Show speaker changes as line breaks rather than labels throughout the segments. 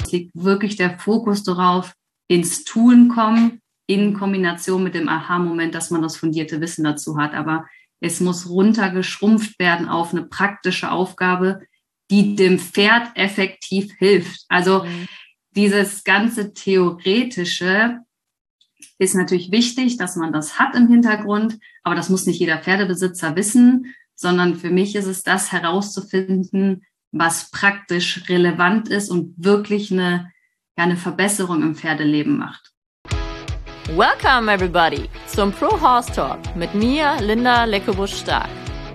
liegt wirklich der Fokus darauf, ins Tun kommen, in Kombination mit dem Aha-Moment, dass man das fundierte Wissen dazu hat. Aber es muss runtergeschrumpft werden auf eine praktische Aufgabe, die dem Pferd effektiv hilft. Also dieses ganze Theoretische ist natürlich wichtig, dass man das hat im Hintergrund, aber das muss nicht jeder Pferdebesitzer wissen, sondern für mich ist es das herauszufinden, was praktisch relevant ist und wirklich eine Verbesserung im Pferdeleben macht.
Welcome everybody zum Pro Horse Talk mit mir, Linda Leckebusch-Stark.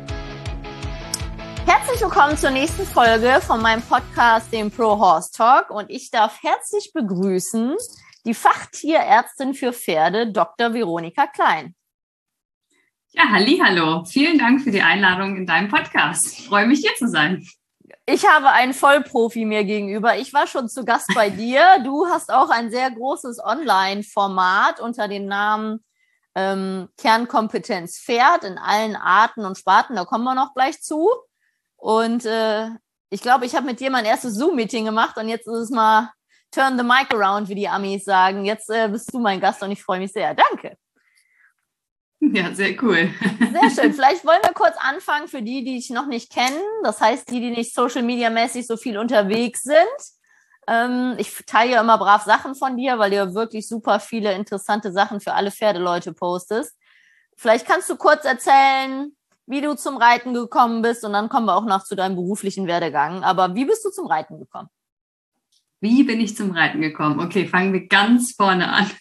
Herzlich willkommen zur nächsten Folge von meinem Podcast, dem Pro Horse Talk, und ich darf herzlich begrüßen die Fachtierärztin für Pferde, Dr. Veronika Klein.
Ja, hallihallo. Vielen Dank für die Einladung in deinem Podcast. Ich freue mich, hier zu sein.
Ich habe einen Vollprofi mir gegenüber. Ich war schon zu Gast bei dir. Du hast auch ein sehr großes Online-Format unter dem Namen Kernkompetenz Pferd in allen Arten und Sparten. Da kommen wir noch gleich zu. Und ich glaube, ich habe mit dir mein erstes Zoom-Meeting gemacht und jetzt ist es mal turn the mic around, wie die Amis sagen. Jetzt bist du mein Gast und ich freue mich sehr. Danke.
Ja, sehr cool.
Sehr schön. Vielleicht wollen wir kurz anfangen für die dich noch nicht kennen. Das heißt, die nicht Social-Media-mäßig so viel unterwegs sind. Ich teile ja immer brav Sachen von dir, weil du ja wirklich super viele interessante Sachen für alle Pferdeleute postest. Vielleicht kannst du kurz erzählen, wie du zum Reiten gekommen bist, und dann kommen wir auch noch zu deinem beruflichen Werdegang. Aber wie bist du zum Reiten gekommen?
Wie bin ich zum Reiten gekommen? Okay, fangen wir ganz vorne an.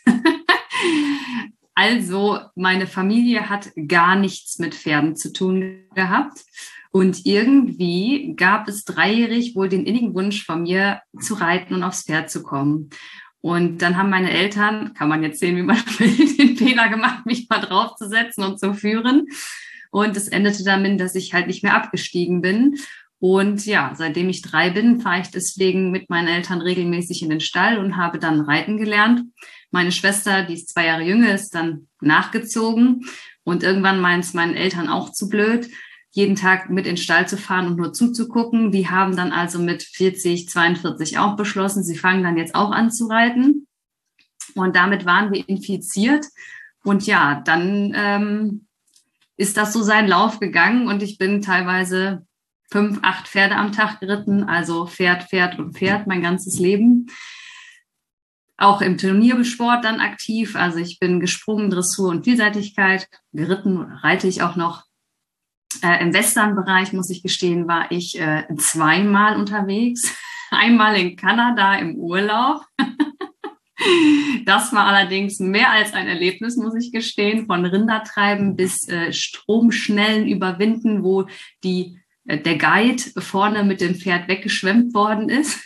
Also, meine Familie hat gar nichts mit Pferden zu tun gehabt. Und irgendwie gab es dreijährig wohl den innigen Wunsch von mir, zu reiten und aufs Pferd zu kommen. Und dann haben meine Eltern, kann man jetzt sehen, wie man will, den Fehler gemacht, mich mal draufzusetzen und zu führen. Und es endete damit, dass ich halt nicht mehr abgestiegen bin. Und ja, seitdem ich 3 bin, fahre ich deswegen mit meinen Eltern regelmäßig in den Stall und habe dann reiten gelernt. Meine Schwester, die ist 2 Jahre jünger, ist dann nachgezogen. Und irgendwann meinen es meinen Eltern auch zu blöd, jeden Tag mit in den Stall zu fahren und nur zuzugucken. Die haben dann also mit 40, 42 auch beschlossen, sie fangen dann jetzt auch an zu reiten. Und damit waren wir infiziert. Und ja, dann ist das so seinen Lauf gegangen und ich bin teilweise 5, 8 Pferde am Tag geritten, also Pferd, Pferd und Pferd mein ganzes Leben. Auch im Turniersport dann aktiv, also ich bin gesprungen, Dressur und Vielseitigkeit, geritten reite ich auch noch. Im Western-Bereich, muss ich gestehen, war ich 2-mal unterwegs. Einmal in Kanada im Urlaub. Das war allerdings mehr als ein Erlebnis, muss ich gestehen, von Rindertreiben bis Stromschnellen überwinden, wo der Guide vorne mit dem Pferd weggeschwemmt worden ist.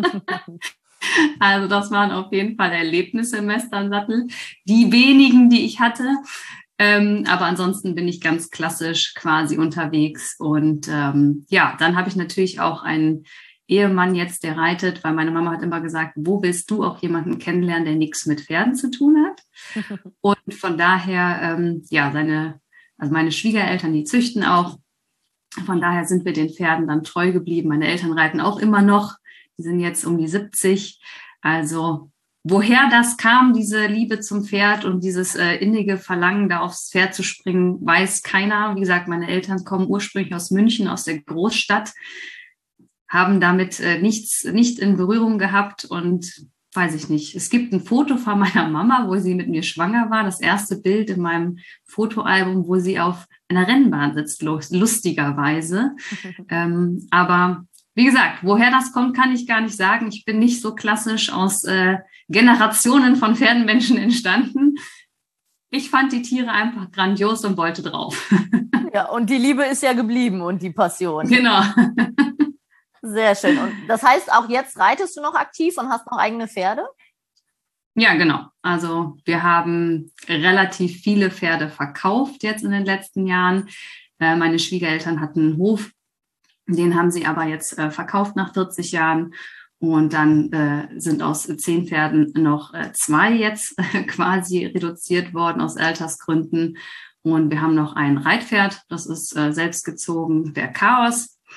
Also das waren auf jeden Fall Erlebnisse im Westernsattel. Die wenigen, die ich hatte. Aber ansonsten bin ich ganz klassisch quasi unterwegs. Und ja, dann habe ich natürlich auch einen Ehemann jetzt, der reitet, weil meine Mama hat immer gesagt, wo willst du auch jemanden kennenlernen, der nichts mit Pferden zu tun hat? Und von daher, ja, meine Schwiegereltern, die züchten auch. Von daher sind wir den Pferden dann treu geblieben. Meine Eltern reiten auch immer noch. Die sind jetzt um die 70. Also woher das kam, diese Liebe zum Pferd und dieses innige Verlangen, da aufs Pferd zu springen, weiß keiner. Wie gesagt, meine Eltern kommen ursprünglich aus München, aus der Großstadt, haben damit nicht in Berührung gehabt und weiß ich nicht. Es gibt ein Foto von meiner Mama, wo sie mit mir schwanger war. Das erste Bild in meinem Fotoalbum, wo sie auf einer Rennbahn sitzt, lustigerweise. Aber wie gesagt, woher das kommt, kann ich gar nicht sagen. Ich bin nicht so klassisch aus Generationen von Pferdenmenschen entstanden. Ich fand die Tiere einfach grandios und wollte drauf.
Ja, und die Liebe ist ja geblieben und die Passion.
Genau.
Sehr schön. Und das heißt, auch jetzt reitest du noch aktiv und hast noch eigene Pferde?
Ja, genau. Also wir haben relativ viele Pferde verkauft jetzt in den letzten Jahren. Meine Schwiegereltern hatten einen Hof, den haben sie aber jetzt verkauft nach 40 Jahren. Und dann sind aus 10 Pferden noch 2 jetzt quasi reduziert worden aus Altersgründen. Und wir haben noch ein Reitpferd, das ist selbstgezogen, der Chaos.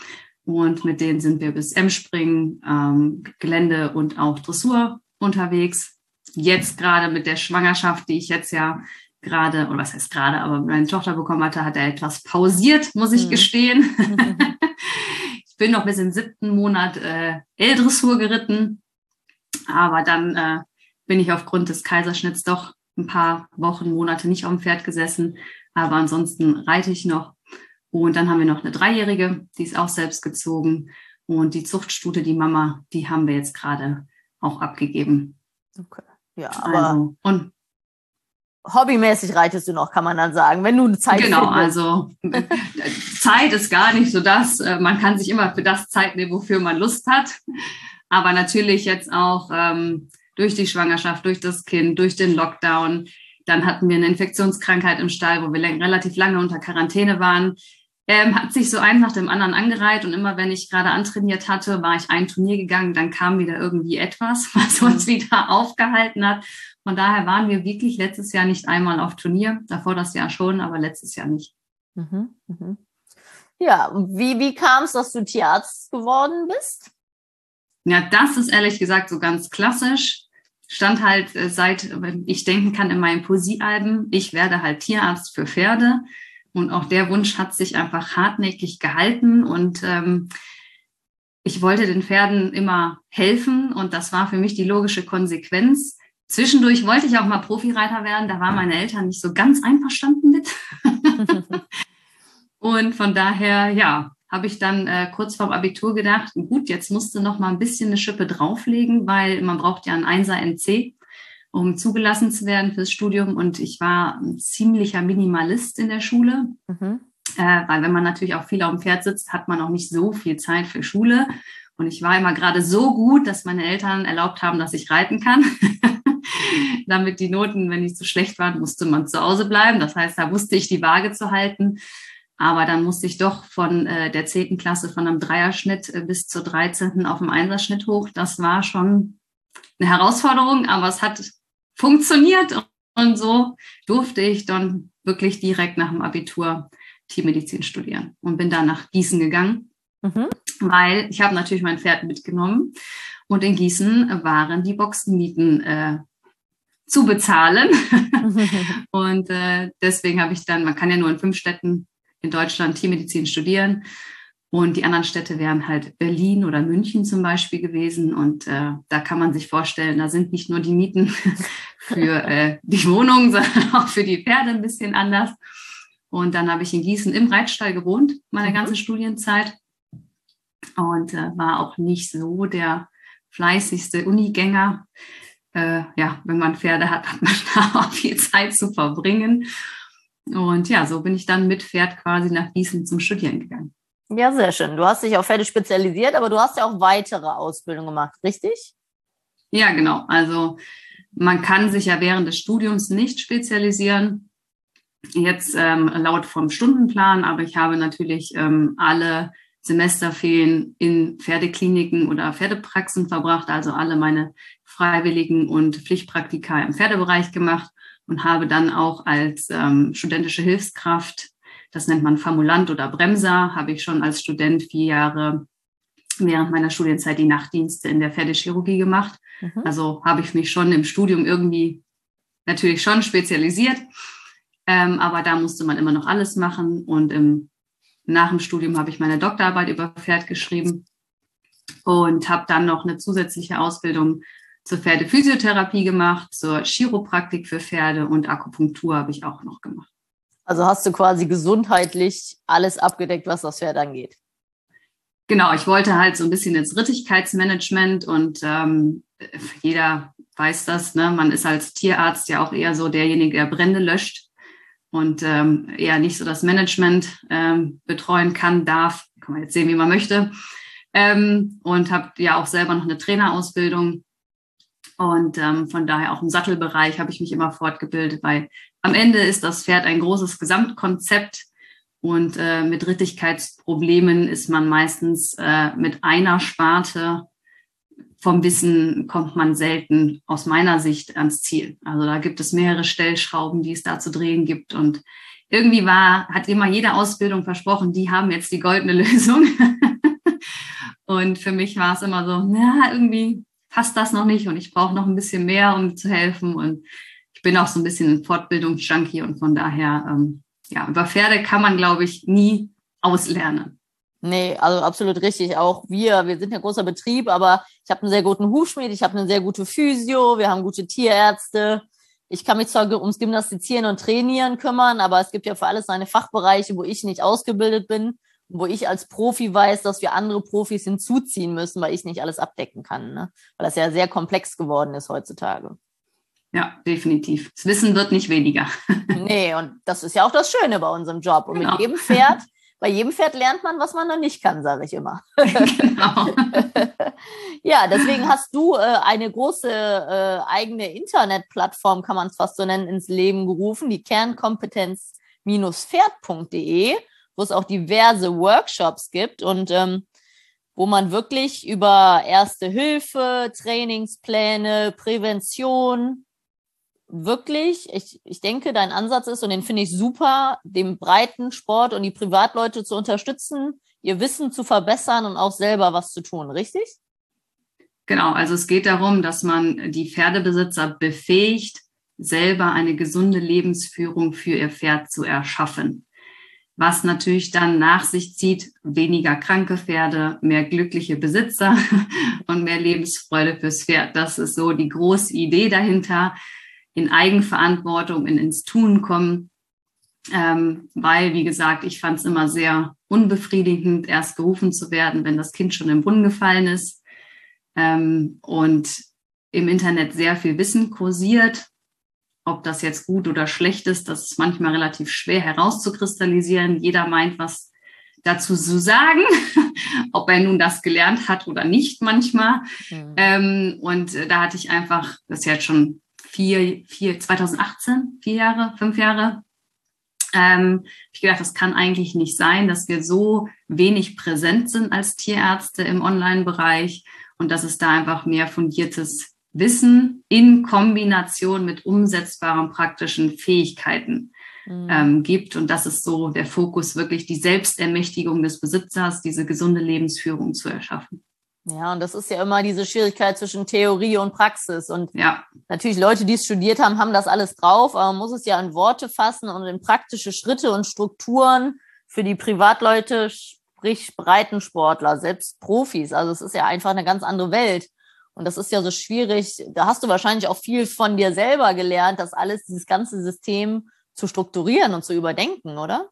Und mit denen sind wir bis Emspringen, Gelände und auch Dressur unterwegs. Jetzt gerade mit der Schwangerschaft, die ich jetzt ja gerade, oder was heißt gerade, aber meine Tochter bekommen hatte, hat er etwas pausiert, muss ich gestehen. Ich bin noch bis im 7. Monat L-Dressur geritten, aber dann bin ich aufgrund des Kaiserschnitts doch ein paar Wochen, Monate nicht auf dem Pferd gesessen, aber ansonsten reite ich noch. Und dann haben wir noch eine 3-Jährige, die ist auch selbst gezogen. Und die Zuchtstute, die Mama, die haben wir jetzt gerade auch abgegeben.
Okay. Ja, aber
also, und
hobbymäßig reitest du noch, kann man dann sagen, wenn du eine Zeit
genau,
findest.
also Zeit ist gar nicht so das. Man kann sich immer für das Zeit nehmen, wofür man Lust hat. Aber natürlich jetzt auch durch die Schwangerschaft, durch das Kind, durch den Lockdown. Dann hatten wir eine Infektionskrankheit im Stall, wo wir relativ lange unter Quarantäne waren. Hat sich so eins nach dem anderen angereiht und immer, wenn ich gerade antrainiert hatte, war ich ein Turnier gegangen, dann kam wieder irgendwie etwas, was uns wieder aufgehalten hat. Von daher waren wir wirklich letztes Jahr nicht einmal auf Turnier, davor das Jahr schon, aber letztes Jahr nicht.
Ja, und wie kam es, dass du Tierarzt geworden bist?
Ja, das ist ehrlich gesagt so ganz klassisch. Stand halt seit ich denken kann in meinen Poesiealben, ich werde halt Tierarzt für Pferde. Und auch der Wunsch hat sich einfach hartnäckig gehalten und ich wollte den Pferden immer helfen und das war für mich die logische Konsequenz. Zwischendurch wollte ich auch mal Profireiter werden, da waren meine Eltern nicht so ganz einverstanden mit. Und von daher, ja, habe ich dann kurz vorm Abitur gedacht, gut, jetzt musst du noch mal ein bisschen eine Schippe drauflegen, weil man braucht ja einen 1er NC, um zugelassen zu werden fürs Studium. Und ich war ein ziemlicher Minimalist in der Schule, weil wenn man natürlich auch viel auf dem Pferd sitzt, hat man auch nicht so viel Zeit für Schule. Und ich war immer gerade so gut, dass meine Eltern erlaubt haben, dass ich reiten kann. Damit die Noten, wenn die zu schlecht waren, musste man zu Hause bleiben. Das heißt, da wusste ich die Waage zu halten. Aber dann musste ich doch von der 10. Klasse von einem Dreierschnitt bis zur 13. auf dem 1er-Schnitt hoch. Das war schon eine Herausforderung, aber es hat funktioniert. Und so durfte ich dann wirklich direkt nach dem Abitur Tiermedizin studieren und bin dann nach Gießen gegangen, weil ich habe natürlich mein Pferd mitgenommen und in Gießen waren die Boxenmieten zu bezahlen. Und deswegen habe ich dann, man kann ja nur in 5 Städten in Deutschland Tiermedizin studieren und die anderen Städte wären halt Berlin oder München zum Beispiel gewesen und da kann man sich vorstellen, da sind nicht nur die Mieten für die Wohnung, sondern auch für die Pferde ein bisschen anders. Und dann habe ich in Gießen im Reitstall gewohnt, meine ganze Studienzeit und war auch nicht so der fleißigste Unigänger. Ja, wenn man Pferde hat, hat man da auch viel Zeit zu verbringen. Und ja, so bin ich dann mit Pferd quasi nach Gießen zum Studieren gegangen.
Ja, sehr schön. Du hast dich auf Pferde spezialisiert, aber du hast ja auch weitere Ausbildungen gemacht, richtig?
Ja, genau. Also man kann sich ja während des Studiums nicht spezialisieren. Jetzt laut vom Stundenplan, aber ich habe natürlich alle Semesterferien in Pferdekliniken oder Pferdepraxen verbracht, also alle meine freiwilligen und Pflichtpraktika im Pferdebereich gemacht und habe dann auch als studentische Hilfskraft, das nennt man Formulant oder Bremser, habe ich schon als Student 4 Jahre während meiner Studienzeit die Nachtdienste in der Pferdechirurgie gemacht. Also habe ich mich schon im Studium irgendwie natürlich schon spezialisiert, aber da musste man immer noch alles machen und nach dem Studium habe ich meine Doktorarbeit über Pferd geschrieben und habe dann noch eine zusätzliche Ausbildung zur Pferdephysiotherapie gemacht, zur Chiropraktik für Pferde und Akupunktur habe ich auch noch gemacht.
Also hast du quasi gesundheitlich alles abgedeckt, was das Pferd angeht?
Genau, ich wollte halt so ein bisschen ins Rittigkeitsmanagement und jeder weiß das, ne? Man ist als Tierarzt ja auch eher so derjenige, der Brände löscht und eher nicht so das Management betreuen kann, darf, kann man jetzt sehen, wie man möchte. Und habe ja auch selber noch eine Trainerausbildung. Und von daher auch im Sattelbereich habe ich mich immer fortgebildet, weil am Ende ist das Pferd ein großes Gesamtkonzept und mit Rittigkeitsproblemen ist man meistens mit einer Sparte vom Wissen kommt man selten aus meiner Sicht ans Ziel. Also da gibt es mehrere Stellschrauben, die es da zu drehen gibt und irgendwie hat immer jede Ausbildung versprochen, die haben jetzt die goldene Lösung. Und für mich war es immer so, na, irgendwie passt das noch nicht und ich brauche noch ein bisschen mehr, um zu helfen. Und ich bin auch so ein bisschen ein Fortbildungsjunkie und von daher, über Pferde kann man, glaube ich, nie auslernen.
Nee, also absolut richtig. Auch wir sind ja großer Betrieb, aber ich habe einen sehr guten Hufschmied, ich habe eine sehr gute Physio, wir haben gute Tierärzte. Ich kann mich zwar ums Gymnastizieren und Trainieren kümmern, aber es gibt ja für alles seine Fachbereiche, wo ich nicht ausgebildet bin, wo ich als Profi weiß, dass wir andere Profis hinzuziehen müssen, weil ich nicht alles abdecken kann, ne? Weil das ja sehr komplex geworden ist heutzutage.
Ja, definitiv. Das Wissen wird nicht weniger.
Nee, und das ist ja auch das Schöne bei unserem Job. Und
Genau.
Bei jedem Pferd lernt man, was man noch nicht kann, sage ich immer.
Genau.
Ja, deswegen hast du eine große eigene Internetplattform, kann man es fast so nennen, ins Leben gerufen, die Kernkompetenz-Pferd.de, wo es auch diverse Workshops gibt und wo man wirklich über Erste Hilfe, Trainingspläne, Prävention, wirklich, ich denke, dein Ansatz ist, und den finde ich super, den breiten Sport und die Privatleute zu unterstützen, ihr Wissen zu verbessern und auch selber was zu tun, richtig?
Genau, also es geht darum, dass man die Pferdebesitzer befähigt, selber eine gesunde Lebensführung für ihr Pferd zu erschaffen. Was natürlich dann nach sich zieht, weniger kranke Pferde, mehr glückliche Besitzer und mehr Lebensfreude fürs Pferd. Das ist so die große Idee dahinter. In Eigenverantwortung, ins Tun kommen, weil, wie gesagt, ich fand es immer sehr unbefriedigend, erst gerufen zu werden, wenn das Kind schon im Brunnen gefallen ist, und im Internet sehr viel Wissen kursiert. Ob das jetzt gut oder schlecht ist, das ist manchmal relativ schwer herauszukristallisieren. Jeder meint, was dazu zu sagen, ob er nun das gelernt hat oder nicht manchmal. Mhm. Und da hatte ich einfach, das ist jetzt schon 2018, 5 Jahre, ich gedacht, das kann eigentlich nicht sein, dass wir so wenig präsent sind als Tierärzte im Online-Bereich und dass es da einfach mehr fundiertes Wissen in Kombination mit umsetzbaren praktischen Fähigkeiten gibt. Und das ist so der Fokus, wirklich die Selbstermächtigung des Besitzers, diese gesunde Lebensführung zu erschaffen.
Ja, und das ist ja immer diese Schwierigkeit zwischen Theorie und Praxis. Und
ja,
natürlich Leute, die es studiert haben, haben das alles drauf, aber man muss es ja in Worte fassen und in praktische Schritte und Strukturen für die Privatleute, sprich Breitensportler, selbst Profis. Also es ist ja einfach eine ganz andere Welt. Und das ist ja so schwierig. Da hast du wahrscheinlich auch viel von dir selber gelernt, das alles, dieses ganze System zu strukturieren und zu überdenken, oder?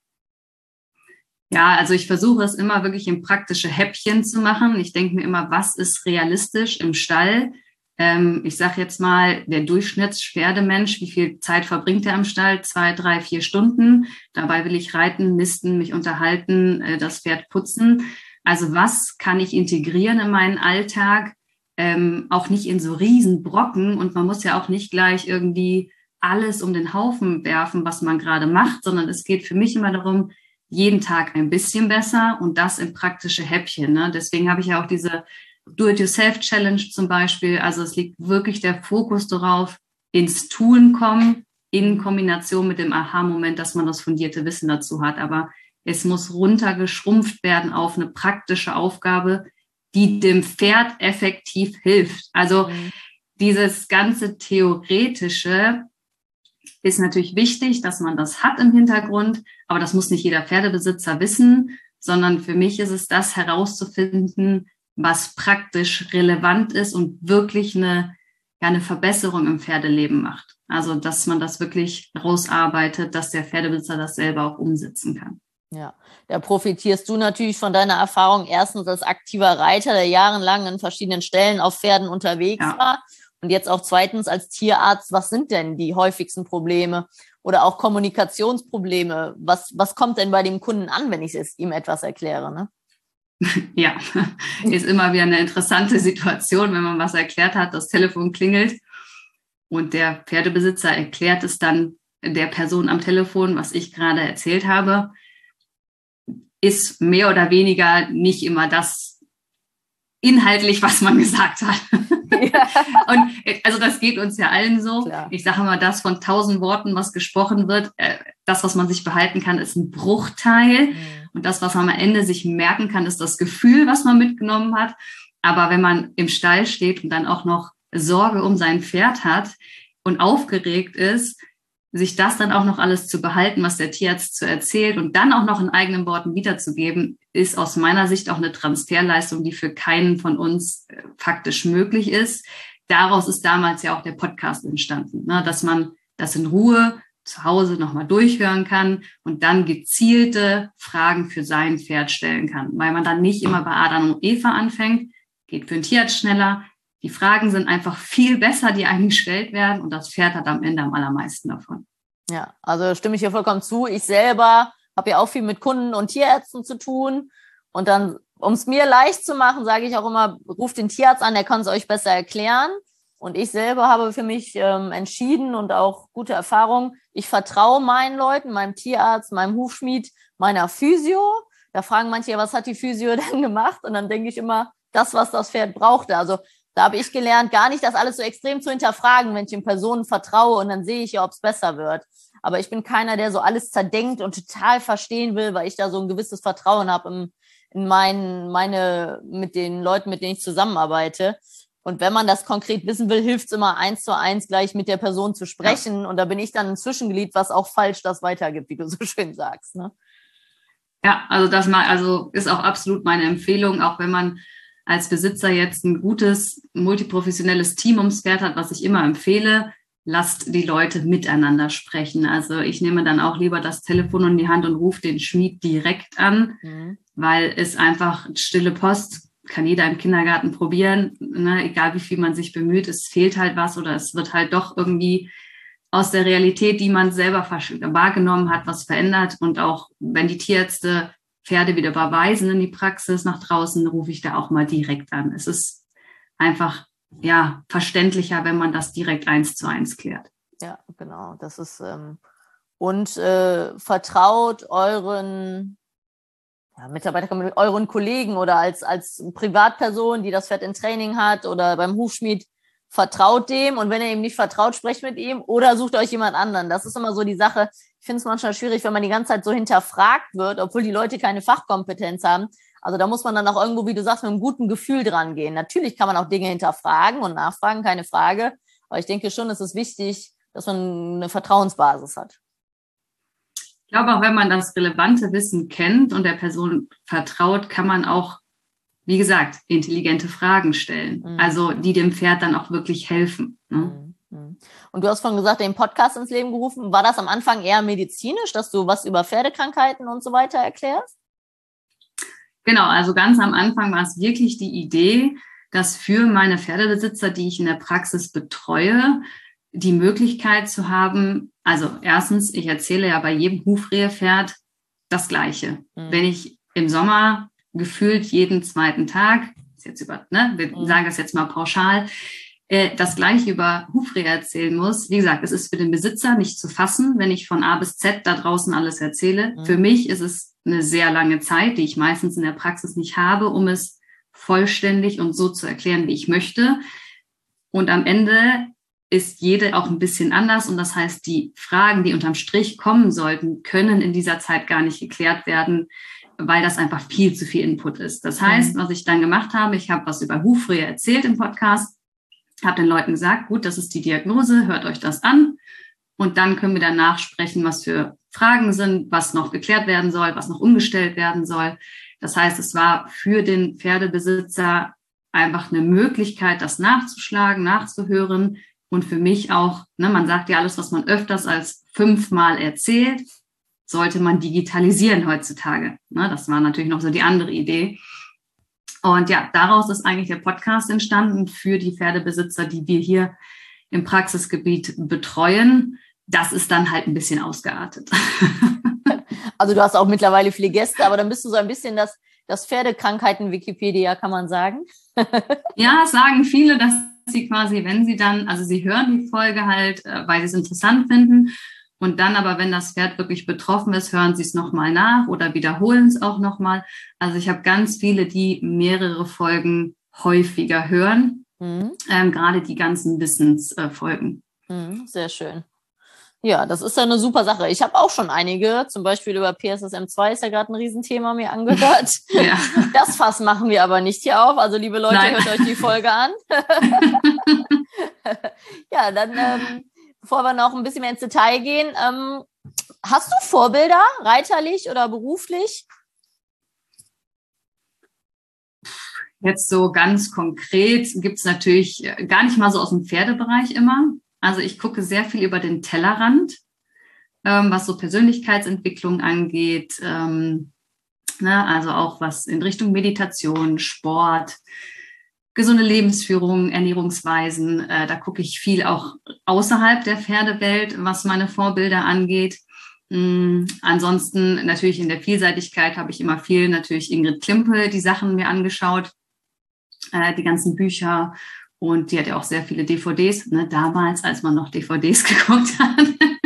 Ja, also ich versuche es immer wirklich in praktische Häppchen zu machen. Ich denke mir immer, was ist realistisch im Stall? Ich sage jetzt mal, der Durchschnittspferdemensch, wie viel Zeit verbringt er im Stall? 2, 3, 4 Stunden. Dabei will ich reiten, nisten, mich unterhalten, das Pferd putzen. Also was kann ich integrieren in meinen Alltag? Auch nicht in so riesen Brocken. Und man muss ja auch nicht gleich irgendwie alles um den Haufen werfen, was man gerade macht, sondern es geht für mich immer darum, jeden Tag ein bisschen besser und das in praktische Häppchen. Ne? Deswegen habe ich ja auch diese Do-it-yourself-Challenge zum Beispiel. Also es liegt wirklich der Fokus darauf, ins Tun kommen, in Kombination mit dem Aha-Moment, dass man das fundierte Wissen dazu hat. Aber es muss runtergeschrumpft werden auf eine praktische Aufgabe, die dem Pferd effektiv hilft. Also dieses ganze Theoretische ist natürlich wichtig, dass man das hat im Hintergrund, aber das muss nicht jeder Pferdebesitzer wissen, sondern für mich ist es das herauszufinden, was praktisch relevant ist und wirklich eine Verbesserung im Pferdeleben macht. Also, dass man das wirklich rausarbeitet, dass der Pferdebesitzer das selber auch umsetzen kann.
Ja, da profitierst du natürlich von deiner Erfahrung erstens als aktiver Reiter, der jahrelang an verschiedenen Stellen auf Pferden unterwegs war. Und jetzt auch zweitens als Tierarzt, was sind denn die häufigsten Probleme oder auch Kommunikationsprobleme? Was kommt denn bei dem Kunden an, wenn ich es ihm etwas erkläre? Ne?
Ja, ist immer wieder eine interessante Situation, wenn man was erklärt hat, das Telefon klingelt und der Pferdebesitzer erklärt es dann der Person am Telefon, was ich gerade erzählt habe, ist mehr oder weniger nicht immer das inhaltlich, was man gesagt hat. Ja. Und also das geht uns ja allen so. Klar. Ich sage immer, das von 1000 Worten, was gesprochen wird, das, was man sich behalten kann, ist ein Bruchteil. Und das, was man am Ende sich merken kann, ist das Gefühl, was man mitgenommen hat. Aber wenn man im Stall steht und dann auch noch Sorge um sein Pferd hat und aufgeregt ist, sich das dann auch noch alles zu behalten, was der Tierarzt zu erzählt und dann auch noch in eigenen Worten wiederzugeben, ist aus meiner Sicht auch eine Transferleistung, die für keinen von uns faktisch möglich ist. Daraus ist damals ja auch der Podcast entstanden, ne? Dass man das in Ruhe zu Hause nochmal durchhören kann und dann gezielte Fragen für sein Pferd stellen kann, weil man dann nicht immer bei Adam und Eva anfängt, geht für den Tierarzt schneller. Die Fragen sind einfach viel besser, die einem gestellt werden und das Pferd hat am Ende am allermeisten davon.
Ja, also stimme ich hier vollkommen zu. Ich selber habe ja auch viel mit Kunden und Tierärzten zu tun und dann, um es mir leicht zu machen, sage ich auch immer, ruft den Tierarzt an, der kann es euch besser erklären. Und ich selber habe für mich entschieden und auch gute Erfahrungen, ich vertraue meinen Leuten, meinem Tierarzt, meinem Hufschmied, meiner Physio. Da fragen manche, was hat die Physio denn gemacht? Und dann denke ich immer, das, was das Pferd brauchte. Also da habe ich gelernt, gar nicht das alles so extrem zu hinterfragen, wenn ich den Personen vertraue und dann sehe ich ja, ob es besser wird. Aber ich bin keiner, der so alles zerdenkt und total verstehen will, weil ich da so ein gewisses Vertrauen habe mit den Leuten, mit denen ich zusammenarbeite. Und wenn man das konkret wissen will, hilft es immer 1:1 gleich mit der Person zu sprechen. Ja. Und da bin ich dann ein Zwischenglied, was auch falsch das weitergibt, wie du so schön sagst. Ne?
Ja, also ist auch absolut meine Empfehlung, auch wenn man als Besitzer jetzt ein gutes, multiprofessionelles Team ums Pferd hat, was ich immer empfehle, lasst die Leute miteinander sprechen. Also ich nehme dann auch lieber das Telefon in die Hand und rufe den Schmied direkt an, weil es einfach stille Post kann jeder im Kindergarten probieren, ne? Egal wie viel man sich bemüht, es fehlt halt was oder es wird halt doch irgendwie aus der Realität, die man selber wahrgenommen hat, was verändert. Und auch wenn die Tierärzte Pferde wieder überweisen in die Praxis nach draußen, rufe ich da auch mal direkt an. Es ist einfach verständlicher, wenn man das direkt 1:1 klärt.
Ja, genau. Das ist vertraut euren Mitarbeiter, mit euren Kollegen oder als Privatperson, die das Pferd in Training hat oder beim Hufschmied, vertraut dem und wenn er ihm nicht vertraut, sprecht mit ihm oder sucht euch jemand anderen. Das ist immer so die Sache. Ich finde es manchmal schwierig, wenn man die ganze Zeit so hinterfragt wird, obwohl die Leute keine Fachkompetenz haben. Also da muss man dann auch irgendwo, wie du sagst, mit einem guten Gefühl dran gehen. Natürlich kann man auch Dinge hinterfragen und nachfragen, keine Frage. Aber ich denke schon, es ist wichtig, dass man eine Vertrauensbasis hat.
Ich glaube, auch wenn man das relevante Wissen kennt und der Person vertraut, kann man auch, wie gesagt, intelligente Fragen stellen. Also die dem Pferd dann auch wirklich helfen. Ne?
Und du hast vorhin gesagt, den Podcast ins Leben gerufen. War das am Anfang eher medizinisch, dass du was über Pferdekrankheiten und so weiter erklärst?
Genau, also ganz am Anfang war es wirklich die Idee, dass für meine Pferdebesitzer, die ich in der Praxis betreue, die Möglichkeit zu haben, also erstens, ich erzähle ja bei jedem Hufrehepferd das Gleiche. Wenn ich im Sommer gefühlt jeden zweiten Tag, ist jetzt wir sagen das jetzt mal pauschal, das Gleiche über Hufrehe erzählen muss. Wie gesagt, es ist für den Besitzer nicht zu fassen, wenn ich von A bis Z da draußen alles erzähle. Für mich ist es eine sehr lange Zeit, die ich meistens in der Praxis nicht habe, um es vollständig und so zu erklären, wie ich möchte. Und am Ende ist jede auch ein bisschen anders. Und das heißt, die Fragen, die unterm Strich kommen sollten, können in dieser Zeit gar nicht geklärt werden, weil das einfach viel zu viel Input ist. Das heißt, was ich dann gemacht habe, ich habe was über Hufrehe erzählt im Podcast, habe den Leuten gesagt, gut, das ist die Diagnose, hört euch das an. Und dann können wir danach sprechen, was für Fragen sind, was noch geklärt werden soll, was noch umgestellt werden soll. Das heißt, es war für den Pferdebesitzer einfach eine Möglichkeit, das nachzuschlagen, nachzuhören. Und für mich auch, man sagt ja, alles, was man öfters als 5-mal erzählt, sollte man digitalisieren heutzutage. Das war natürlich noch so die andere Idee. Und ja, daraus ist eigentlich der Podcast entstanden für die Pferdebesitzer, die wir hier im Praxisgebiet betreuen. Das ist dann halt ein bisschen ausgeartet.
Also du hast auch mittlerweile viele Gäste, aber dann bist du so ein bisschen das Pferdekrankheiten-Wikipedia, kann man sagen.
Ja, sagen viele, dass sie quasi, wenn sie dann, also sie hören die Folge halt, weil sie es interessant finden. Und dann aber, wenn das Pferd wirklich betroffen ist, hören sie es nochmal nach oder wiederholen es auch nochmal. Also ich habe ganz viele, die mehrere Folgen häufiger hören, gerade die ganzen Wissensfolgen.
Sehr schön. Ja, das ist ja eine super Sache. Ich habe auch schon einige, zum Beispiel über PSSM2 ist ja gerade ein Riesenthema, mir angehört.
Ja.
Das Fass machen wir aber nicht hier auf. Also liebe Leute,
Nein.
hört euch die Folge an. Ja, dann, bevor wir noch ein bisschen mehr ins Detail gehen, hast du Vorbilder, reiterlich oder beruflich?
Jetzt so ganz konkret gibt es natürlich gar nicht mal so aus dem Pferdebereich immer. Also ich gucke sehr viel über den Tellerrand, was so Persönlichkeitsentwicklung angeht, also auch was in Richtung Meditation, Sport, gesunde Lebensführung, Ernährungsweisen. Da gucke ich viel auch außerhalb der Pferdewelt, was meine Vorbilder angeht. Ansonsten natürlich in der Vielseitigkeit habe ich immer viel natürlich Ingrid Klimpe die Sachen mir angeschaut, die ganzen Bücher. Und die hat ja auch sehr viele DVDs. Ne? Damals, als man noch DVDs geguckt hat,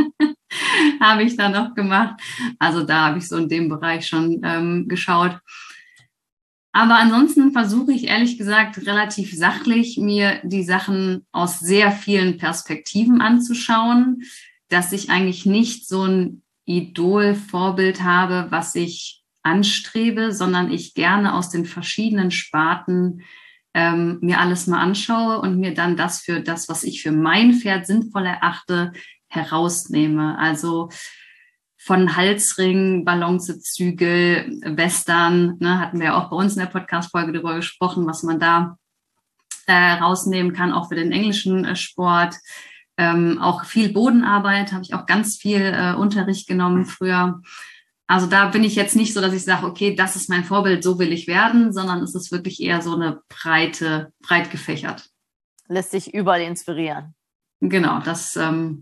habe ich da noch gemacht. Also da habe ich so in dem Bereich schon geschaut. Aber ansonsten versuche ich ehrlich gesagt relativ sachlich, mir die Sachen aus sehr vielen Perspektiven anzuschauen, dass ich eigentlich nicht so ein Idol-Vorbild habe, was ich anstrebe, sondern ich gerne aus den verschiedenen Sparten mir alles mal anschaue und mir dann das für das, was ich für mein Pferd sinnvoll erachte, herausnehme. Also von Halsring, Balancezügel, Western, ne, hatten wir ja auch bei uns in der Podcast-Folge darüber gesprochen, was man da rausnehmen kann, auch für den englischen Sport. Auch viel Bodenarbeit, habe ich auch ganz viel Unterricht genommen früher. Also da bin ich jetzt nicht so, dass ich sage, okay, das ist mein Vorbild, so will ich werden, sondern es ist wirklich eher so eine breit gefächert.
Lässt sich überall inspirieren.
Genau, das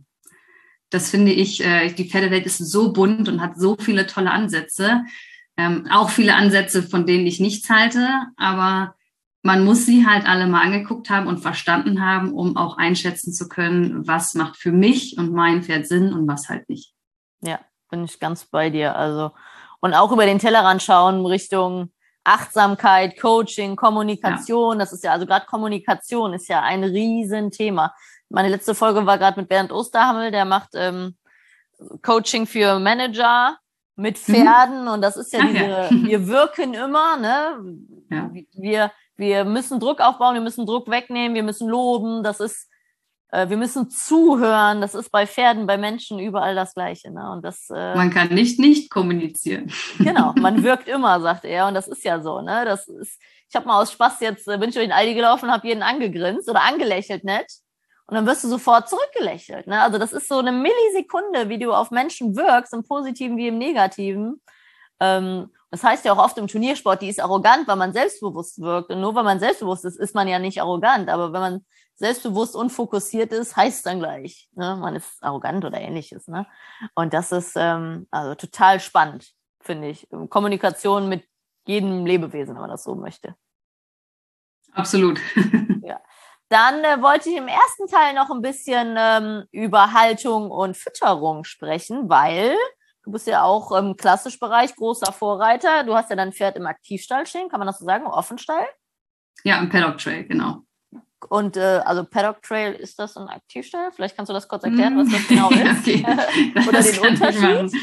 finde ich, die Pferdewelt ist so bunt und hat so viele tolle Ansätze. Auch viele Ansätze, von denen ich nichts halte, aber man muss sie halt alle mal angeguckt haben und verstanden haben, um auch einschätzen zu können, was macht für mich und mein Pferd Sinn und was halt nicht.
Ja, bin ich ganz bei dir. Also, und auch über den Tellerrand schauen Richtung Achtsamkeit, Coaching, Kommunikation. Ja. Das ist ja, also gerade Kommunikation ist ja ein Riesenthema. Meine letzte Folge war gerade mit Bernd Osterhammel, der macht Coaching für Manager mit Pferden und das ist ja wir wirken immer, ne? Ja. Wir müssen Druck aufbauen, wir müssen Druck wegnehmen, wir müssen loben, wir müssen zuhören, das ist bei Pferden, bei Menschen überall das Gleiche. Ne? Und das,
man kann nicht kommunizieren.
Genau, man wirkt immer, sagt er, und das ist ja so. Ne? Ich habe mal aus Spaß jetzt, bin ich durch den Aldi gelaufen und habe jeden angegrinst oder angelächelt, nett. Und dann wirst du sofort zurückgelächelt. Ne? Also das ist so eine Millisekunde, wie du auf Menschen wirkst, im Positiven wie im Negativen. Das heißt ja auch oft im Turniersport, die ist arrogant, weil man selbstbewusst wirkt. Und nur weil man selbstbewusst ist, ist man ja nicht arrogant. Aber wenn man selbstbewusst und fokussiert ist, heißt es dann gleich, ne? Man ist arrogant oder ähnliches. Ne? Und das ist also total spannend, finde ich. Kommunikation mit jedem Lebewesen, wenn man das so möchte.
Absolut.
Ja. Dann wollte ich im ersten Teil noch ein bisschen über Haltung und Fütterung sprechen, weil du bist ja auch im klassischen Bereich großer Vorreiter. Du hast ja dein Pferd im Aktivstall stehen, kann man das so sagen, im Offenstall?
Ja, im Paddock Trail, genau.
Und also Paddock Trail, ist das ein Aktivstall? Vielleicht kannst du das kurz erklären, was das genau ist.
Okay.
Oder den Unterschied?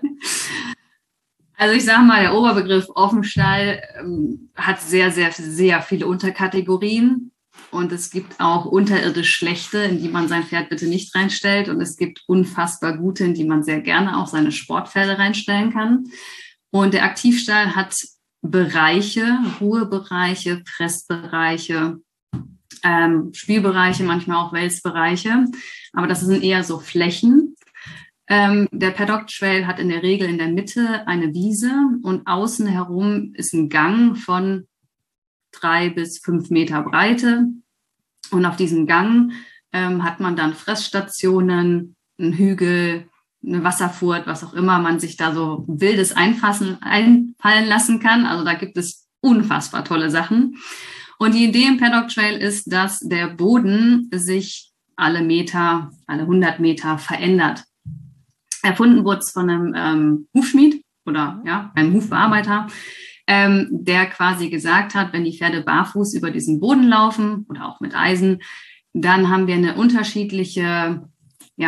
Also ich sage mal, der Oberbegriff Offenstall hat sehr, sehr, sehr viele Unterkategorien. Und es gibt auch unterirdisch schlechte, in die man sein Pferd bitte nicht reinstellt. Und es gibt unfassbar gute, in die man sehr gerne auch seine Sportpferde reinstellen kann. Und der Aktivstall hat Bereiche, Ruhebereiche, Fressbereiche, Spielbereiche, manchmal auch Wälzbereiche. Aber das sind eher so Flächen. Der Paddock Trail hat in der Regel in der Mitte eine Wiese und außen herum ist ein Gang von 3 bis 5 Meter Breite. Und auf diesem Gang hat man dann Fressstationen, einen Hügel, eine Wasserfurt, was auch immer man sich da so wildes einfallen lassen kann. Also da gibt es unfassbar tolle Sachen. Und die Idee im Paddock Trail ist, dass der Boden sich alle 100 Meter verändert. Erfunden wurde es von einem Hufschmied oder einem Hufbearbeiter, der quasi gesagt hat, wenn die Pferde barfuß über diesen Boden laufen oder auch mit Eisen, dann haben wir eine unterschiedliche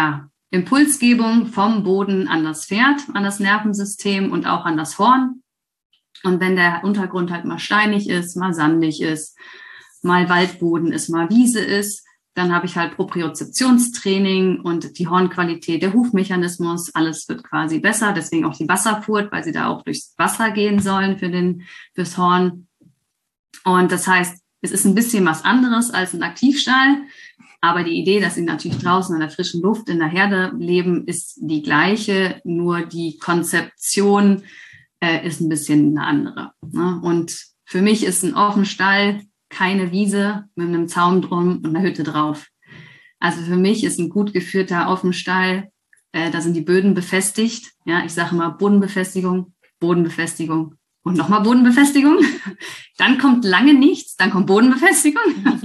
Impulsgebung vom Boden an das Pferd, an das Nervensystem und auch an das Horn. Und wenn der Untergrund halt mal steinig ist, mal sandig ist, mal Waldboden ist, mal Wiese ist, dann habe ich halt Propriozeptionstraining und die Hornqualität, der Hufmechanismus, alles wird quasi besser. Deswegen auch die Wasserfurt, weil sie da auch durchs Wasser gehen sollen fürs Horn. Und das heißt, es ist ein bisschen was anderes als ein Aktivstall. Aber die Idee, dass sie natürlich draußen in der frischen Luft in der Herde leben, ist die gleiche. Nur die Konzeption ist ein bisschen eine andere. Ne? Und für mich ist ein Offenstall keine Wiese mit einem Zaun drum und einer Hütte drauf. Also für mich ist ein gut geführter Offenstall, da sind die Böden befestigt. Ja, ich sage immer Bodenbefestigung und nochmal Bodenbefestigung. Dann kommt lange nichts, dann kommt Bodenbefestigung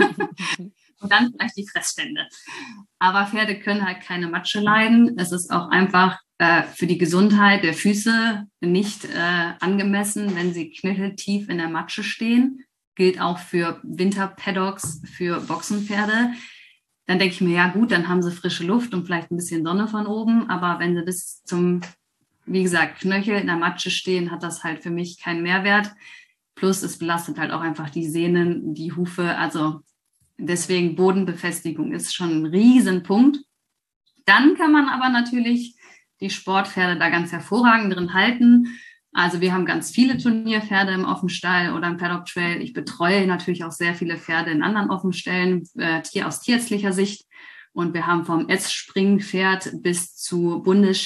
und dann vielleicht die Fressstände. Aber Pferde können halt keine Matsche leiden. Es ist auch einfach für die Gesundheit der Füße nicht angemessen, wenn sie knöcheltief in der Matsche stehen. Gilt auch für Winterpaddocks, für Boxenpferde. Dann denke ich mir, ja gut, dann haben sie frische Luft und vielleicht ein bisschen Sonne von oben. Aber wenn sie bis zum, wie gesagt, Knöchel in der Matsche stehen, hat das halt für mich keinen Mehrwert. Plus es belastet halt auch einfach die Sehnen, die Hufe. Also deswegen Bodenbefestigung ist schon ein Riesenpunkt. Dann kann man aber natürlich die Sportpferde da ganz hervorragend drin halten. Also wir haben ganz viele Turnierpferde im Offenstall oder im Paddock Trail. Ich betreue natürlich auch sehr viele Pferde in anderen Offenstellen, aus tierärztlicher Sicht. Und wir haben vom S-Springpferd bis zu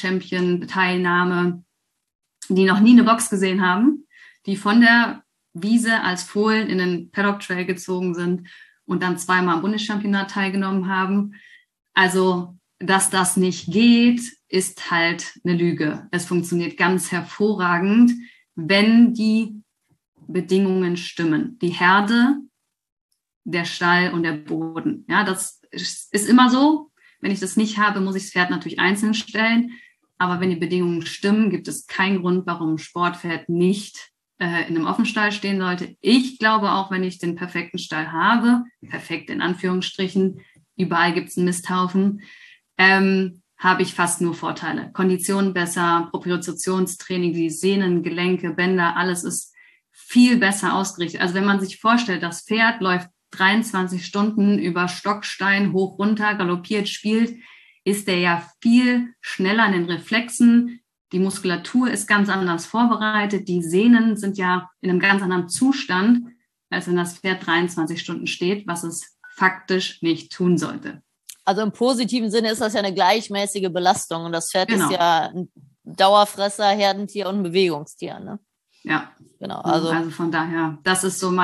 Bundeschampion-Teilnahme, die noch nie eine Box gesehen haben, die von der Wiese als Fohlen in den Paddock Trail gezogen sind und dann zweimal am Bundeschampionat teilgenommen haben. Also, dass das nicht geht, ist halt eine Lüge. Es funktioniert ganz hervorragend, wenn die Bedingungen stimmen. Die Herde, der Stall und der Boden. Ja, das ist immer so. Wenn ich das nicht habe, muss ich das Pferd natürlich einzeln stellen. Aber wenn die Bedingungen stimmen, gibt es keinen Grund, warum ein Sportpferd nicht in einem Offenstall stehen sollte. Ich glaube auch, wenn ich den perfekten Stall habe, perfekt in Anführungsstrichen, überall gibt es einen Misthaufen, habe ich fast nur Vorteile. Kondition besser, Propriozetionstraining, die Sehnen, Gelenke, Bänder, alles ist viel besser ausgerichtet. Also wenn man sich vorstellt, das Pferd läuft 23 Stunden über Stockstein hoch, runter, galoppiert, spielt, ist der ja viel schneller in den Reflexen. Die Muskulatur ist ganz anders vorbereitet. Die Sehnen sind ja in einem ganz anderen Zustand, als wenn das Pferd 23 Stunden steht, was es faktisch nicht tun sollte.
Also im positiven Sinne ist das ja eine gleichmäßige Belastung. Und das Pferd ist ja ein Dauerfresser, Herdentier und ein Bewegungstier. Ne?
Ja,
genau.
Also von daher, das ist so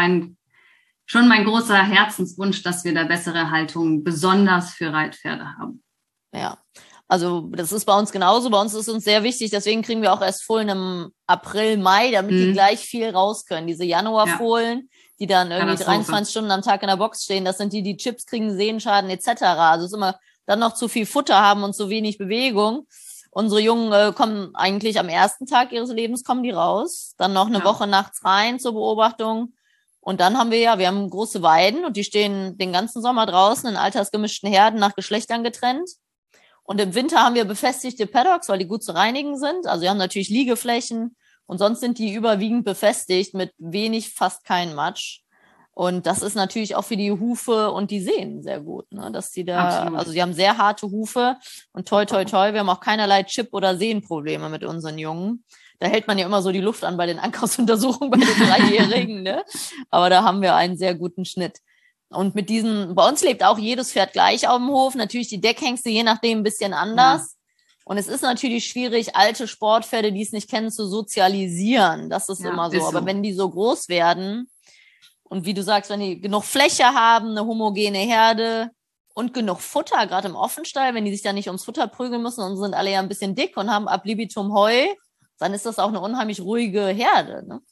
schon mein großer Herzenswunsch, dass wir da bessere Haltung besonders für Reitpferde haben.
Ja, also das ist bei uns genauso. Bei uns ist uns sehr wichtig, deswegen kriegen wir auch erst Fohlen im April, Mai, damit die gleich viel raus können. Diese Januarfohlen, die dann irgendwie 23 Stunden am Tag in der Box stehen, das sind die Chips kriegen, Sehenschaden etc. Also es ist immer dann noch zu viel Futter haben und zu wenig Bewegung. Unsere Jungen kommen eigentlich am ersten Tag ihres Lebens, kommen die raus. Dann noch eine Woche nachts rein zur Beobachtung. Und dann haben wir haben große Weiden und die stehen den ganzen Sommer draußen in altersgemischten Herden nach Geschlechtern getrennt. Und im Winter haben wir befestigte Paddocks, weil die gut zu reinigen sind. Also wir haben natürlich Liegeflächen und sonst sind die überwiegend befestigt mit wenig, fast kein Matsch. Und das ist natürlich auch für die Hufe und die Sehnen sehr gut, ne? Dass die da, absolut. Also die haben sehr harte Hufe und toi, toi, toi, wir haben auch keinerlei Chip- oder Sehnenprobleme mit unseren Jungen. Da hält man ja immer so die Luft an bei den Ankaufsuntersuchungen bei den 3-Jährigen, ne? Aber da haben wir einen sehr guten Schnitt. Und mit bei uns lebt auch jedes Pferd gleich auf dem Hof. Natürlich die Deckhengste, je nachdem ein bisschen anders. Ja. Und es ist natürlich schwierig, alte Sportpferde, die es nicht kennen, zu sozialisieren. Das ist immer so. Aber wenn die so groß werden und wie du sagst, wenn die genug Fläche haben, eine homogene Herde und genug Futter, gerade im Offenstall, wenn die sich da nicht ums Futter prügeln müssen und sind alle ja ein bisschen dick und haben ab libitum Heu, dann ist das auch eine unheimlich ruhige Herde, ne?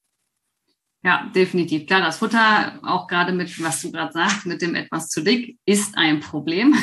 Ja, definitiv. Klar, das Futter, auch gerade mit, was du gerade sagst, mit dem etwas zu dick, ist ein Problem.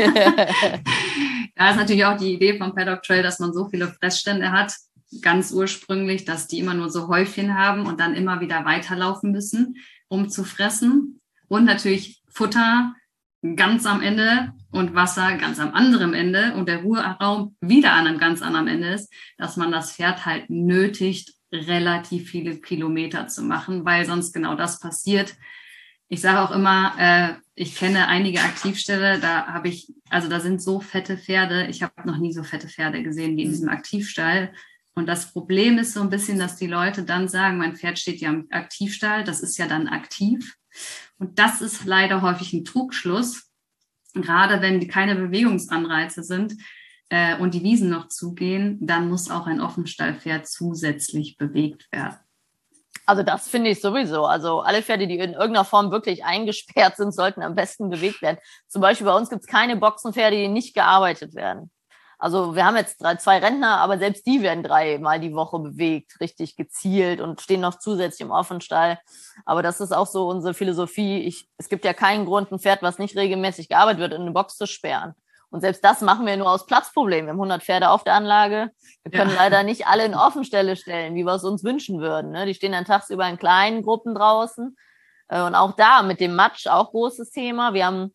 Da ist natürlich auch die Idee vom Paddock Trail, dass man so viele Fressstände hat, ganz ursprünglich, dass die immer nur so Häufchen haben und dann immer wieder weiterlaufen müssen, um zu fressen. Und natürlich Futter ganz am Ende und Wasser ganz am anderen Ende und der Ruheraum wieder an einem ganz anderen Ende ist, dass man das Pferd halt nötigt, relativ viele Kilometer zu machen, weil sonst genau das passiert. Ich sage auch immer, ich kenne einige Aktivställe, da sind so fette Pferde. Ich habe noch nie so fette Pferde gesehen wie in diesem Aktivstall. Und das Problem ist so ein bisschen, dass die Leute dann sagen, mein Pferd steht ja im Aktivstall, das ist ja dann aktiv. Und das ist leider häufig ein Trugschluss, gerade wenn keine Bewegungsanreize sind und die Wiesen noch zugehen, dann muss auch ein Offenstallpferd zusätzlich bewegt werden.
Also das finde ich sowieso. Also alle Pferde, die in irgendeiner Form wirklich eingesperrt sind, sollten am besten bewegt werden. Zum Beispiel bei uns gibt es keine Boxenpferde, die nicht gearbeitet werden. Also wir haben jetzt 2 Rentner, aber selbst die werden 3-mal die Woche bewegt, richtig gezielt und stehen noch zusätzlich im Offenstall. Aber das ist auch so unsere Philosophie. Es gibt ja keinen Grund, ein Pferd, was nicht regelmäßig gearbeitet wird, in eine Box zu sperren. Und selbst das machen wir nur aus Platzproblemen. Wir haben 100 Pferde auf der Anlage. Wir können leider nicht alle in Offenställe stellen, wie wir es uns wünschen würden. Die stehen dann tagsüber in kleinen Gruppen draußen. Und auch da mit dem Matsch auch großes Thema. Wir haben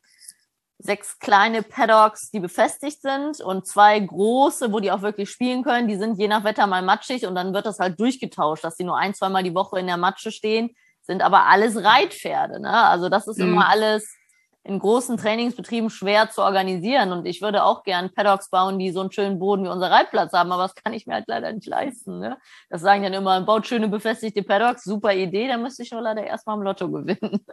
6 kleine Paddocks, die befestigt sind und 2 große, wo die auch wirklich spielen können. Die sind je nach Wetter mal matschig und dann wird das halt durchgetauscht, dass die nur 1-2 Mal die Woche in der Matsche stehen. Sind aber alles Reitpferde. Also das ist immer alles in großen Trainingsbetrieben schwer zu organisieren. Und ich würde auch gern Paddocks bauen, die so einen schönen Boden wie unser Reitplatz haben, aber das kann ich mir halt leider nicht leisten. Das sagen dann immer, baut schöne befestigte Paddocks, super Idee, dann müsste ich nur leider erstmal im Lotto gewinnen.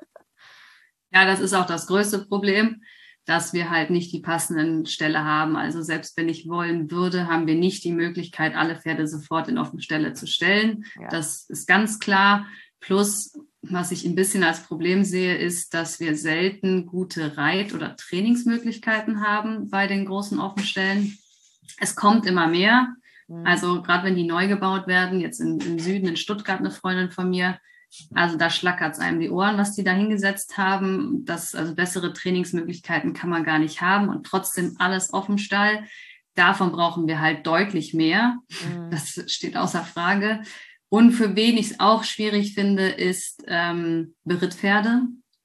Ja, das ist auch das größte Problem, dass wir halt nicht die passenden Ställe haben. Also selbst wenn ich wollen würde, haben wir nicht die Möglichkeit, alle Pferde sofort in offene Ställe zu stellen. Ja. Das ist ganz klar. Plus, was ich ein bisschen als Problem sehe, ist, dass wir selten gute Reit- oder Trainingsmöglichkeiten haben bei den großen Offenstellen. Es kommt immer mehr. Also gerade wenn die neu gebaut werden, jetzt im Süden in Stuttgart eine Freundin von mir, also da schlackert es einem die Ohren, was die da hingesetzt haben. Also bessere Trainingsmöglichkeiten kann man gar nicht haben und trotzdem alles Offenstall. Davon brauchen wir halt deutlich mehr. Das steht außer Frage. Und für wen ich es auch schwierig finde, ist Berittpferde,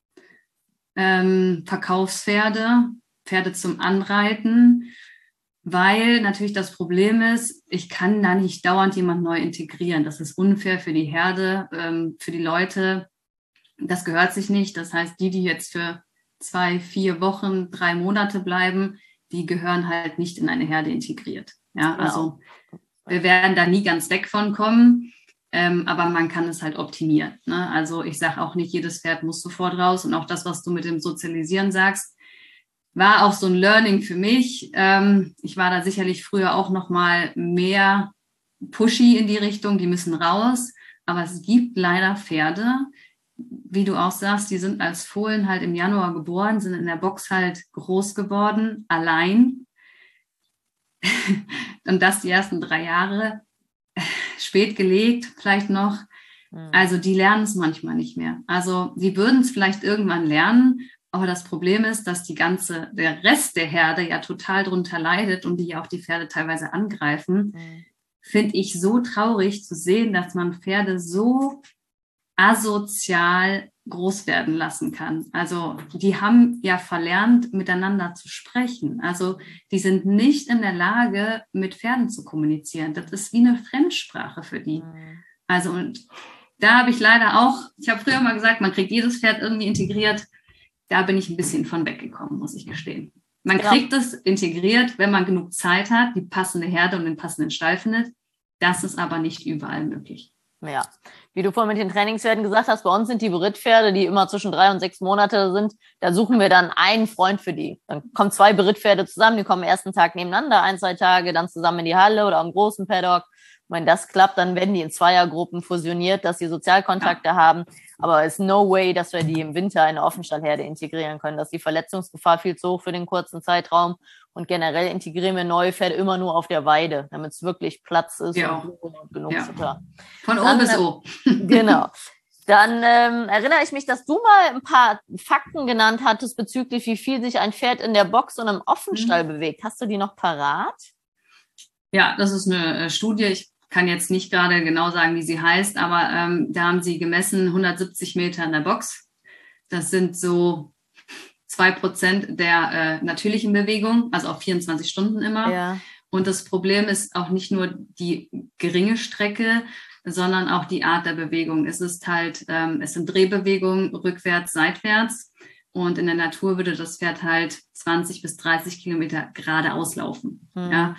Verkaufspferde, Pferde zum Anreiten, weil natürlich das Problem ist, ich kann da nicht dauernd jemand neu integrieren. Das ist unfair für die Herde, für die Leute. Das gehört sich nicht. Das heißt, die jetzt für 2, 4 Wochen, 3 Monate bleiben, die gehören halt nicht in eine Herde integriert. Ja, genau. Also wir werden da nie ganz weg von kommen. Aber man kann es halt optimieren. Ne? Also ich sage auch nicht, jedes Pferd muss sofort raus. Und auch das, was du mit dem Sozialisieren sagst, war auch so ein Learning für mich. Ich war da sicherlich früher auch noch mal mehr pushy in die Richtung, die müssen raus. Aber es gibt leider Pferde, wie du auch sagst, die sind als Fohlen halt im Januar geboren, sind in der Box halt groß geworden, allein. Und das die ersten 3 Jahre. Spät gelegt, vielleicht noch. Also die lernen es manchmal nicht mehr. Also sie würden es vielleicht irgendwann lernen, aber das Problem ist, dass der Rest der Herde ja total drunter leidet und die ja auch die Pferde teilweise angreifen. Finde ich so traurig zu sehen, dass man Pferde so asozial groß werden lassen kann. Also die haben ja verlernt, miteinander zu sprechen. Also die sind nicht in der Lage, mit Pferden zu kommunizieren. Das ist wie eine Fremdsprache für die. Also und da habe ich leider auch, ich habe früher mal gesagt, man kriegt jedes Pferd irgendwie integriert. Da bin ich ein bisschen von weggekommen, muss ich gestehen. Man kriegt es integriert, wenn man genug Zeit hat, die passende Herde und den passenden Stall findet. Das ist aber nicht überall möglich.
Ja, wie du vorhin mit den Trainingspferden gesagt hast, bei uns sind die Berittpferde, die immer zwischen 3 und 6 Monate sind, da suchen wir dann einen Freund für die. Dann kommen 2 Berittpferde zusammen, die kommen am ersten Tag nebeneinander, 1, 2 Tage, dann zusammen in die Halle oder am großen Paddock. Und wenn das klappt, dann werden die in Zweiergruppen fusioniert, dass sie Sozialkontakte haben. Aber es ist no way, dass wir die im Winter in eine Offenstallherde integrieren können. Das ist die Verletzungsgefahr viel zu hoch für den kurzen Zeitraum. Und generell integrieren wir neue Pferde immer nur auf der Weide, damit es wirklich Platz ist und genug Futter.
Von O bis O.
Genau. Dann erinnere ich mich, dass du mal ein paar Fakten genannt hattest bezüglich, wie viel sich ein Pferd in der Box und im Offenstall bewegt. Hast du die noch parat?
Ja, das ist eine Studie. Ich kann jetzt nicht gerade genau sagen, wie sie heißt, aber da haben sie gemessen 170 Meter in der Box. Das sind so 2% der natürlichen Bewegung, also auf 24 Stunden immer.
Ja.
Und das Problem ist auch nicht nur die geringe Strecke, sondern auch die Art der Bewegung. Es ist halt, es sind Drehbewegungen rückwärts, seitwärts. Und in der Natur würde das Pferd halt 20 bis 30 Kilometer geradeaus laufen. Ja.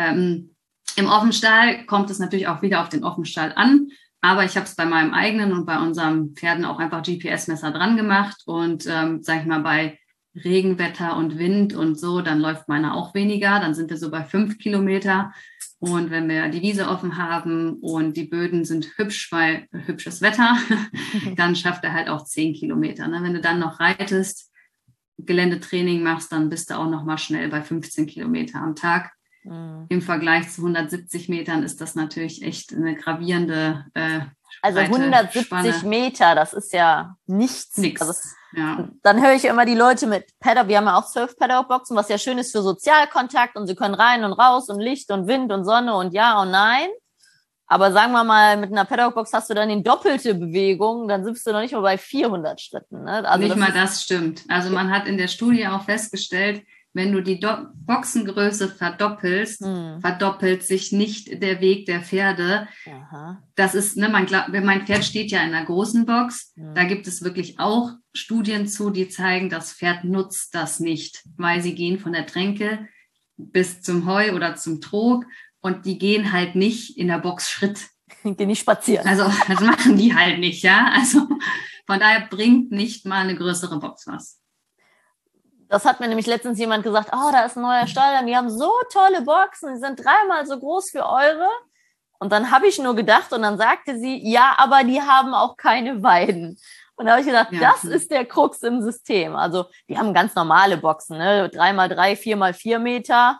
Im Offenstall kommt es natürlich auch wieder auf den Offenstall an. Aber ich habe es bei meinem eigenen und bei unseren Pferden auch einfach GPS-Messer dran gemacht. Und sag ich mal, bei Regenwetter und Wind und so, dann läuft meiner auch weniger. Dann sind wir so bei 5 Kilometer. Und wenn wir die Wiese offen haben und die Böden sind hübsch, weil hübsches Wetter, dann schafft er halt auch 10 Kilometer. Ne? Wenn du dann noch reitest, Geländetraining machst, dann bist du auch noch mal schnell bei 15 Kilometer am Tag. Im Vergleich zu 170 Metern ist das natürlich echt eine gravierende
Also 170 Spanne. Meter, das ist ja nichts. Also,
ja.
Dann höre ich immer die Leute mit Paddock, wir haben ja auch Surf-Paddock-Boxen, was ja schön ist für Sozialkontakt und sie können rein und raus und Licht und Wind und Sonne und ja und nein. Aber sagen wir mal, mit einer Paddock-Box hast du dann die doppelte Bewegung, dann sitzt du noch nicht mal bei 400 Schritten. Ne? Also
nicht mal das stimmt. Also man hat in der Studie auch festgestellt, wenn du die Boxengröße verdoppelst, verdoppelt sich nicht der Weg der Pferde.
Aha.
Das ist, ne, mein Pferd steht ja in einer großen Box. Da gibt es wirklich auch Studien zu, die zeigen, das Pferd nutzt das nicht, weil sie gehen von der Tränke bis zum Heu oder zum Trog und die gehen halt nicht in der Box Schritt.
Gehen nicht spazieren.
Also das machen die halt nicht, ja. Also von daher bringt nicht mal eine größere Box was.
Das hat mir nämlich letztens jemand gesagt, oh, da ist ein neuer Stall, die haben so tolle Boxen, die sind 3-mal so groß wie eure. Und dann habe ich nur gedacht und dann sagte sie, ja, aber die haben auch keine Weiden. Und da habe ich gedacht, das ist der Krux im System. Also die haben ganz normale Boxen, ne? 3x3, 4x4 Meter.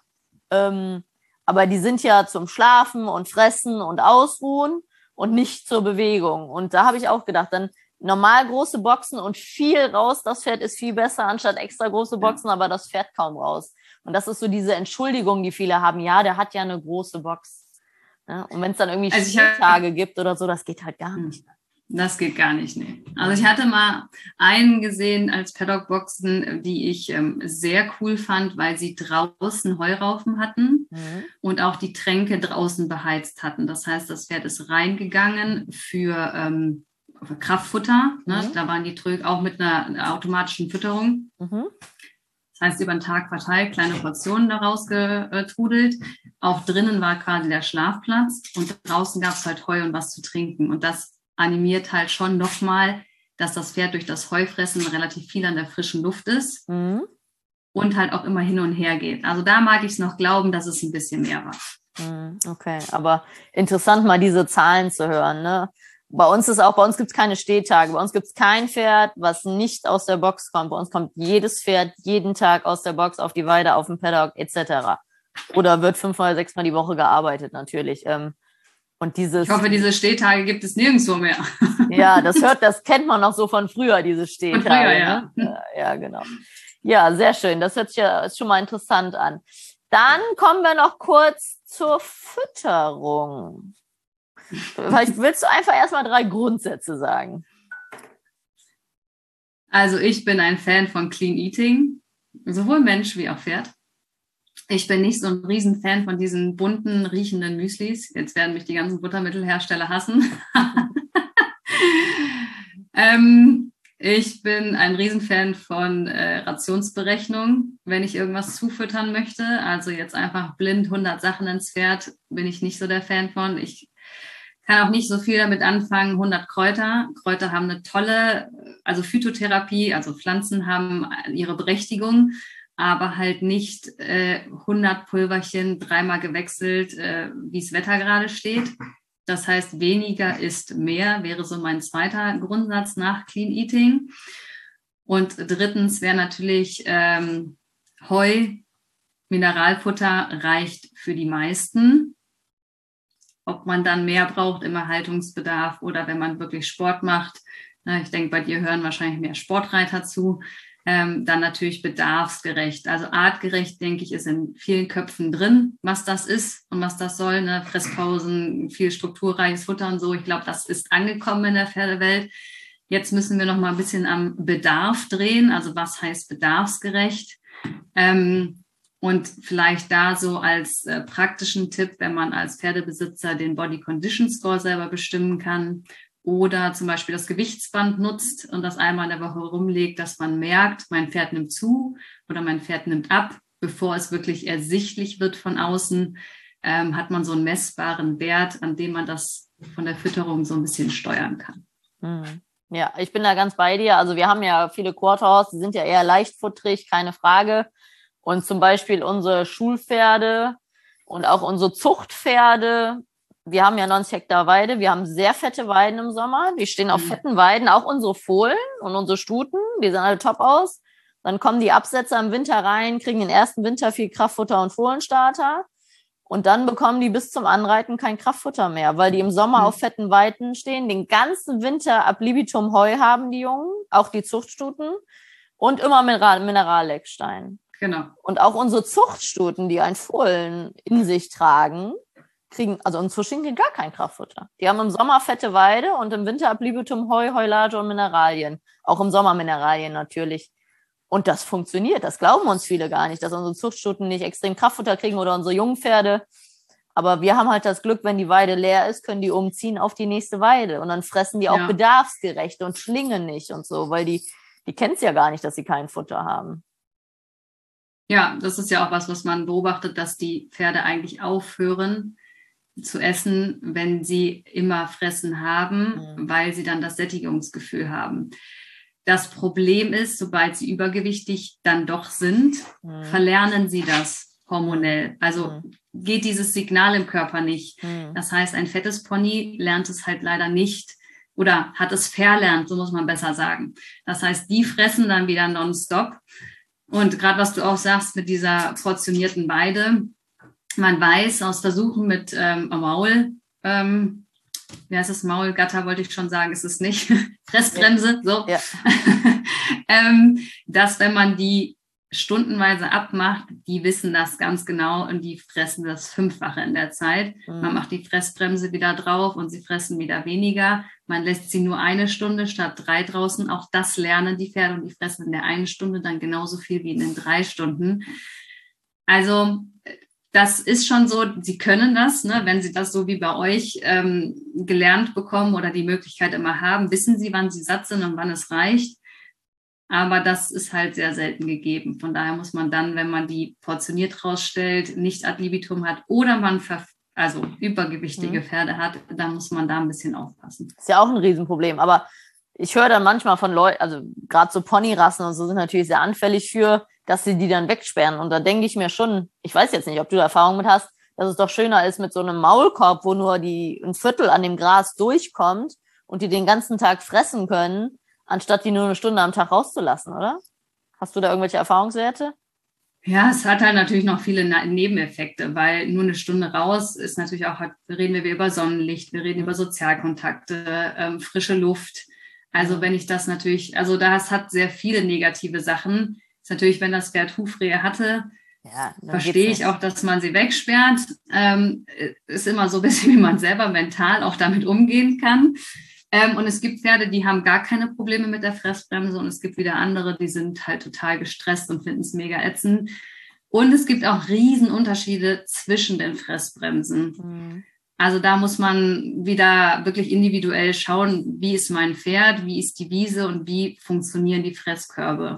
Aber die sind ja zum Schlafen und Fressen und Ausruhen und nicht zur Bewegung. Und da habe ich auch gedacht, dann normal große Boxen und viel raus, das Pferd ist viel besser, anstatt extra große Boxen, aber das Pferd kaum raus. Und das ist so diese Entschuldigung, die viele haben, ja, der hat ja eine große Box. Ja, und wenn es dann irgendwie Spieltage gibt oder so, das geht halt gar nicht.
Das geht gar nicht, nee. Also ich hatte mal einen gesehen als Paddock-Boxen, die ich sehr cool fand, weil sie draußen Heuraufen hatten und auch die Tränke draußen beheizt hatten. Das heißt, das Pferd ist reingegangen für Kraftfutter. Ne? Da waren die Tröge auch mit einer automatischen Fütterung. Das heißt, über den Tag verteilt, kleine Portionen daraus getrudelt. Auch drinnen war quasi der Schlafplatz und draußen gab es halt Heu und was zu trinken. Und das animiert halt schon nochmal, dass das Pferd durch das Heufressen relativ viel an der frischen Luft ist und halt auch immer hin und her geht. Also da mag ich es noch glauben, dass es ein bisschen mehr war.
Okay, aber interessant mal diese Zahlen zu hören, ne? Bei uns gibt es keine Stehtage. Bei uns gibt es kein Pferd, was nicht aus der Box kommt. Bei uns kommt jedes Pferd jeden Tag aus der Box auf die Weide, auf den Paddock etc. Oder wird 5-mal, 6-mal die Woche gearbeitet natürlich. Und
ich hoffe, diese Stehtage gibt es nirgendwo mehr.
Ja, das kennt man noch so von früher, diese Stehtage. Von früher, ja. Ne? Ja, genau. Ja, sehr schön. Das hört sich ja schon mal interessant an. Dann kommen wir noch kurz zur Fütterung. Vielleicht willst du einfach erstmal 3 Grundsätze sagen.
Also ich bin ein Fan von Clean Eating, sowohl Mensch wie auch Pferd. Ich bin nicht so ein Riesenfan von diesen bunten, riechenden Müslis. Jetzt werden mich die ganzen Buttermittelhersteller hassen. Ich bin ein Riesenfan von Rationsberechnung, wenn ich irgendwas zufüttern möchte. Also jetzt einfach blind 100 Sachen ins Pferd, bin ich nicht so der Fan von. Ich kann auch nicht so viel damit anfangen, 100 Kräuter. Kräuter haben eine tolle, also Phytotherapie, also Pflanzen haben ihre Berechtigung, aber halt nicht 100 Pulverchen 3-mal gewechselt, wie es Wetter gerade steht. Das heißt, weniger ist mehr, wäre so mein zweiter Grundsatz nach Clean Eating. Und drittens wäre natürlich Heu, Mineralfutter reicht für die meisten. Ob man dann mehr braucht im Erhaltungsbedarf oder wenn man wirklich Sport macht. Ich denke, bei dir hören wahrscheinlich mehr Sportreiter zu. Dann natürlich bedarfsgerecht. Also artgerecht, denke ich, ist in vielen Köpfen drin, was das ist und was das soll. Ne? Fresspausen, viel strukturreiches Futter und so. Ich glaube, das ist angekommen in der Pferdewelt. Jetzt müssen wir noch mal ein bisschen am Bedarf drehen. Also was heißt bedarfsgerecht? Und vielleicht da so als praktischen Tipp, wenn man als Pferdebesitzer den Body Condition Score selber bestimmen kann oder zum Beispiel das Gewichtsband nutzt und das einmal in der Woche rumlegt, dass man merkt, mein Pferd nimmt zu oder mein Pferd nimmt ab, bevor es wirklich ersichtlich wird von außen, hat man so einen messbaren Wert, an dem man das von der Fütterung so ein bisschen steuern kann.
Ja, ich bin da ganz bei dir. Also wir haben ja viele Quarterhorse, die sind ja eher leichtfutterig, keine Frage. Und zum Beispiel unsere Schulpferde und auch unsere Zuchtpferde, wir haben ja 90 Hektar Weide, wir haben sehr fette Weiden im Sommer, die stehen auf fetten Weiden, auch unsere Fohlen und unsere Stuten, die sehen alle top aus. Dann kommen die Absetzer im Winter rein, kriegen den ersten Winter viel Kraftfutter und Fohlenstarter und dann bekommen die bis zum Anreiten kein Kraftfutter mehr, weil die im Sommer auf fetten Weiden stehen, den ganzen Winter ab libitum Heu haben die Jungen, auch die Zuchtstuten und immer Mineralleckstein.
Genau.
Und auch unsere Zuchtstuten, die ein Fohlen in sich tragen, kriegen, also unsere Schinken gar kein Kraftfutter. Die haben im Sommer fette Weide und im Winter ab libitum Heu, Heulage und Mineralien. Auch im Sommer Mineralien natürlich. Und das funktioniert. Das glauben uns viele gar nicht, dass unsere Zuchtstuten nicht extrem Kraftfutter kriegen oder unsere Jungpferde. Aber wir haben halt das Glück, wenn die Weide leer ist, können die umziehen auf die nächste Weide. Und dann fressen die auch bedarfsgerecht und schlingen nicht und so, weil die kennen es ja gar nicht, dass sie kein Futter haben.
Ja, das ist ja auch was man beobachtet, dass die Pferde eigentlich aufhören zu essen, wenn sie immer Fressen haben, weil sie dann das Sättigungsgefühl haben. Das Problem ist, sobald sie übergewichtig dann doch sind, verlernen sie das hormonell. Also geht dieses Signal im Körper nicht. Das heißt, ein fettes Pony lernt es halt leider nicht oder hat es verlernt, so muss man besser sagen. Das heißt, die fressen dann wieder nonstop. Und gerade was du auch sagst mit dieser portionierten Weide, man weiß aus Versuchen mit Maul, wie heißt das, Maulgatter wollte ich schon sagen, ist es nicht, Fressbremse, so, ja. Dass wenn man die stundenweise abmacht, die wissen das ganz genau und die fressen das 5-fache in der Zeit. Man macht die Fressbremse wieder drauf und sie fressen wieder weniger. Man lässt sie nur 1 Stunde statt 3 draußen. Auch das lernen die Pferde und die fressen in der 1 Stunde dann genauso viel wie in den 3 Stunden. Also das ist schon so, sie können das, ne? Wenn sie das so wie bei euch gelernt bekommen oder die Möglichkeit immer haben, wissen sie, wann sie satt sind und wann es reicht. Aber das ist halt sehr selten gegeben. Von daher muss man dann, wenn man die portioniert rausstellt, nicht ad libitum hat oder man übergewichtige Pferde hat, dann muss man da ein bisschen aufpassen.
Ist ja auch ein Riesenproblem. Aber ich höre dann manchmal von Leuten, also gerade so Ponyrassen und so sind natürlich sehr anfällig für, dass sie die dann wegsperren. Und da denke ich mir schon, ich weiß jetzt nicht, ob du da Erfahrung mit hast, dass es doch schöner ist mit so einem Maulkorb, wo nur ein Viertel an dem Gras durchkommt und die den ganzen Tag fressen können, anstatt die nur 1 Stunde am Tag rauszulassen, oder? Hast du da irgendwelche Erfahrungswerte?
Ja, es hat halt natürlich noch viele Nebeneffekte, weil nur 1 Stunde raus ist natürlich auch, reden wir über Sonnenlicht, wir reden über Sozialkontakte, frische Luft. Also wenn ich das natürlich, also das hat sehr viele negative Sachen. Ist natürlich, wenn das Pferd Hufrehe hatte, verstehe ich auch, dass man sie wegsperrt. Ist immer so ein bisschen, wie man selber mental auch damit umgehen kann. Und es gibt Pferde, die haben gar keine Probleme mit der Fressbremse und es gibt wieder andere, die sind halt total gestresst und finden es mega ätzend. Und es gibt auch Riesenunterschiede zwischen den Fressbremsen. Also da muss man wieder wirklich individuell schauen, wie ist mein Pferd, wie ist die Wiese und wie funktionieren die Fresskörbe.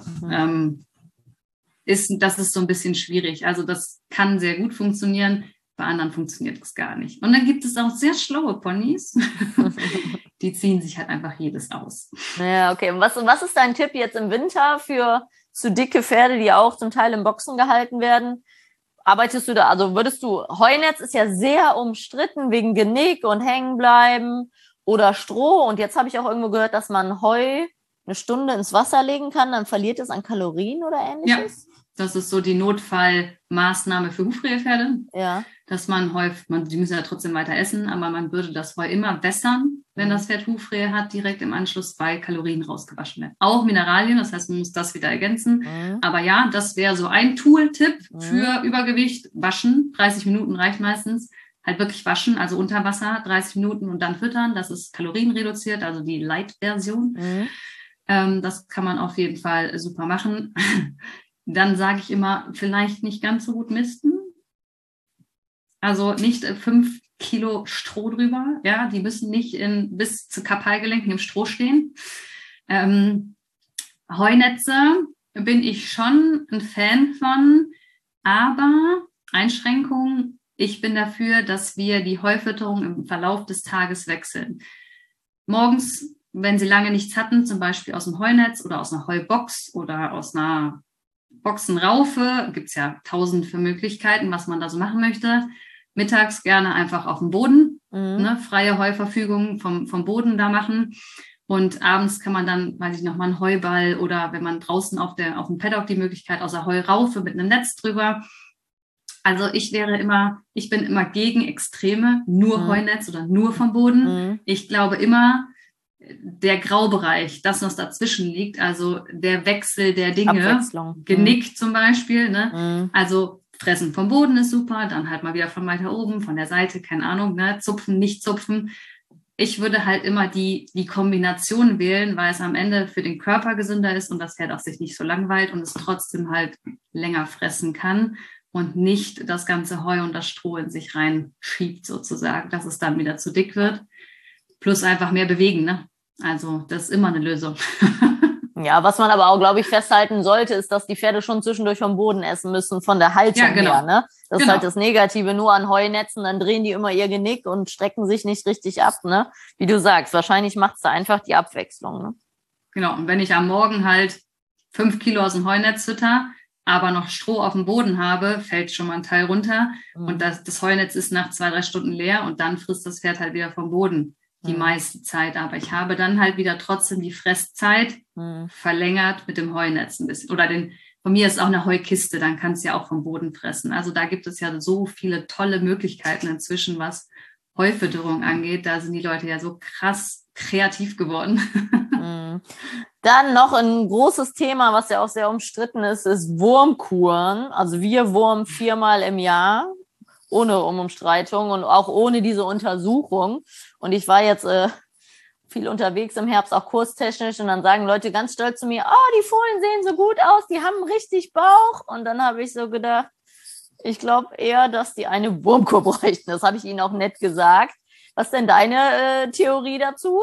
Das ist so ein bisschen schwierig. Also das kann sehr gut funktionieren, bei anderen funktioniert das gar nicht. Und dann gibt es auch sehr schlaue Ponys, die ziehen sich halt einfach jedes aus.
Ja, okay. Und was ist dein Tipp jetzt im Winter für zu dicke Pferde, die auch zum Teil im Boxen gehalten werden? Arbeitest du da, also Heunetz ist ja sehr umstritten wegen Genick und Hängenbleiben oder Stroh. Und jetzt habe ich auch irgendwo gehört, dass man Heu 1 Stunde ins Wasser legen kann, dann verliert es an Kalorien oder Ähnliches.
Ja, das ist so die Notfallmaßnahme für Hufrehepferde. Ja. Dass die müssen ja trotzdem weiter essen, aber man würde das Heu immer wässern, wenn das Pferd Hufrehe hat, direkt im Anschluss, weil Kalorien rausgewaschen werden. Auch Mineralien, das heißt, man muss das wieder ergänzen. Aber ja, das wäre so ein Tool-Tipp für Übergewicht. Waschen, 30 Minuten reicht meistens. halt wirklich waschen, also unter Wasser 30 Minuten und dann füttern. Das ist kalorienreduziert, also die Light-Version. Das kann man auf jeden Fall super machen. Dann sage ich immer, vielleicht nicht ganz so gut misten. Also nicht 5 Kilo Stroh drüber. Ja, die müssen nicht bis zu Kapalgelenken im Stroh stehen. Heunetze bin ich schon ein Fan von, aber Einschränkung, ich bin dafür, dass wir die Heufütterung im Verlauf des Tages wechseln. Morgens, wenn Sie lange nichts hatten, zum Beispiel aus dem Heunetz oder aus einer Heubox oder aus einer Boxenraufe, gibt es ja tausende Möglichkeiten, was man da so machen möchte. Mittags gerne einfach auf dem Boden, ne, freie Heuverfügung vom Boden da machen. Und abends kann man dann, weiß ich, nochmal einen Heuball oder wenn man draußen auf dem Paddock die Möglichkeit aus der Heuraufe mit einem Netz drüber. Also ich bin immer gegen Extreme, nur Heunetz oder nur vom Boden. Ich glaube immer, der Graubereich, das, was dazwischen liegt, also der Wechsel der Dinge, Genick zum Beispiel, ne? Also Fressen vom Boden ist super, dann halt mal wieder von weiter oben, von der Seite, keine Ahnung, ne? Zupfen, nicht zupfen. Ich würde halt immer die Kombination wählen, weil es am Ende für den Körper gesünder ist und das Pferd auch sich nicht so langweilt und es trotzdem halt länger fressen kann und nicht das ganze Heu und das Stroh in sich reinschiebt sozusagen, dass es dann wieder zu dick wird. Plus einfach mehr bewegen, ne? Also das ist immer eine Lösung.
Ja, was man aber auch, glaube ich, festhalten sollte, ist, dass die Pferde schon zwischendurch vom Boden essen müssen, von der Haltung her. Ne? Das ist halt das Negative, nur an Heunetzen, dann drehen die immer ihr Genick und strecken sich nicht richtig ab. Ne? Wie du sagst, wahrscheinlich macht es da einfach die Abwechslung. Ne?
Genau, und wenn ich am Morgen halt 5 Kilo aus dem Heunetz fütter, aber noch Stroh auf dem Boden habe, fällt schon mal ein Teil runter. Und das Heunetz ist nach 2-3 Stunden leer und dann frisst das Pferd halt wieder vom Boden. Die meiste Zeit, aber ich habe dann halt wieder trotzdem die Fresszeit verlängert mit dem Heunetz ein bisschen. Oder von mir ist auch eine Heukiste, dann kannst du ja auch vom Boden fressen. Also da gibt es ja so viele tolle Möglichkeiten inzwischen, was Heufütterung angeht. Da sind die Leute ja so krass kreativ geworden.
Dann noch ein großes Thema, was ja auch sehr umstritten ist Wurmkuren. Also wir wurmen 4-mal im Jahr. Ohne Umstreitung und auch ohne diese Untersuchung. Und ich war jetzt viel unterwegs im Herbst, auch kurstechnisch. Und dann sagen Leute ganz stolz zu mir, oh, die Fohlen sehen so gut aus, die haben richtig Bauch. Und dann habe ich so gedacht, ich glaube eher, dass die eine Wurmkur bräuchten. Das habe ich ihnen auch nett gesagt. Was ist denn deine Theorie dazu?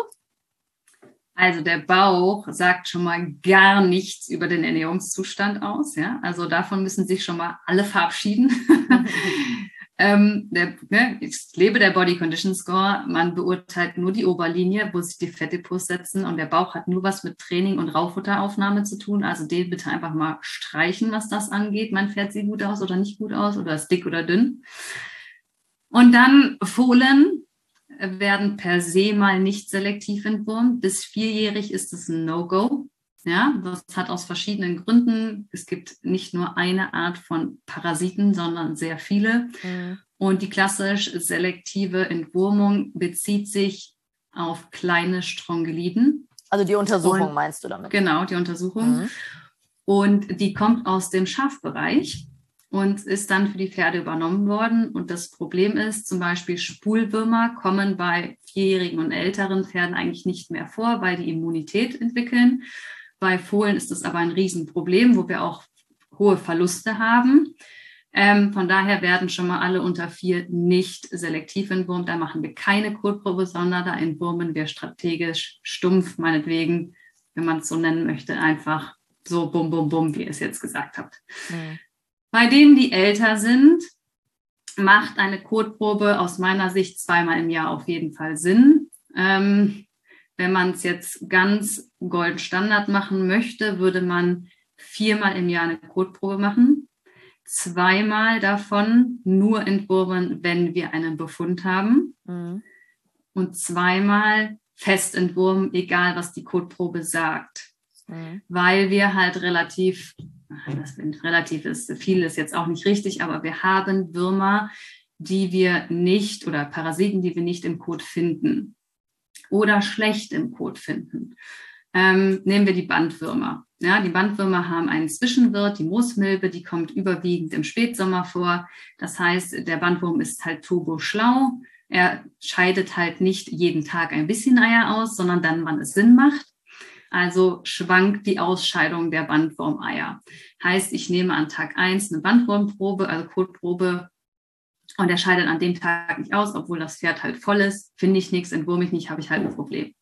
Also der Bauch sagt schon mal gar nichts über den Ernährungszustand aus. Ja? Also davon müssen sich schon mal alle verabschieden. Ich lebe der Body Condition Score. Man beurteilt nur die Oberlinie, wo sich die Fettdepots setzen und der Bauch hat nur was mit Training und Raufutteraufnahme zu tun. Also den bitte einfach mal streichen, was das angeht. Mein Pferd sieht gut aus oder nicht gut aus oder ist dick oder dünn. Und dann Fohlen werden per se mal nicht selektiv entwurmt. Bis 4-jährig ist es ein No-Go. Ja, das hat aus verschiedenen Gründen. Es gibt nicht nur eine Art von Parasiten, sondern sehr viele. Und die klassisch selektive Entwurmung bezieht sich auf kleine Strongeliden.
Also die Untersuchung meinst du damit?
Genau, die Untersuchung. Und die kommt aus dem Schafbereich und ist dann für die Pferde übernommen worden. Und das Problem ist, zum Beispiel Spulwürmer kommen bei 4-jährigen und älteren Pferden eigentlich nicht mehr vor, weil die Immunität entwickeln. Bei Fohlen ist das aber ein Riesenproblem, wo wir auch hohe Verluste haben. Von daher werden schon mal alle unter 4 nicht selektiv entwurmt. Da machen wir keine Kotprobe, sondern da entwurmen wir strategisch stumpf, meinetwegen, wenn man es so nennen möchte, einfach so bum, bum, bum, wie ihr es jetzt gesagt habt. Bei denen, die älter sind, macht eine Kotprobe aus meiner Sicht 2-mal im Jahr auf jeden Fall Sinn. Wenn man es jetzt ganz Goldstandard machen möchte, würde man 4-mal im Jahr eine Kotprobe machen. 2-mal davon nur entwurmen, wenn wir einen Befund haben. Und 2-mal fest entwurmen, egal was die Kotprobe sagt. Weil wir halt relativ ist, viel ist jetzt auch nicht richtig, aber wir haben Würmer, die wir nicht oder Parasiten, die wir nicht im Kot finden oder schlecht im Kot finden. Nehmen wir die Bandwürmer. Ja, die Bandwürmer haben einen Zwischenwirt, die Moosmilbe, die kommt überwiegend im Spätsommer vor. Das heißt, der Bandwurm ist halt turboschlau. Er scheidet halt nicht jeden Tag ein bisschen Eier aus, sondern dann, wann es Sinn macht. Also schwankt die Ausscheidung der Bandwurmeier. Heißt, ich nehme an Tag 1 eine Bandwurmprobe, also Kotprobe, und er scheidet an dem Tag nicht aus, obwohl das Pferd halt voll ist. Finde ich nichts, entwurme ich nicht, habe ich halt ein Problem.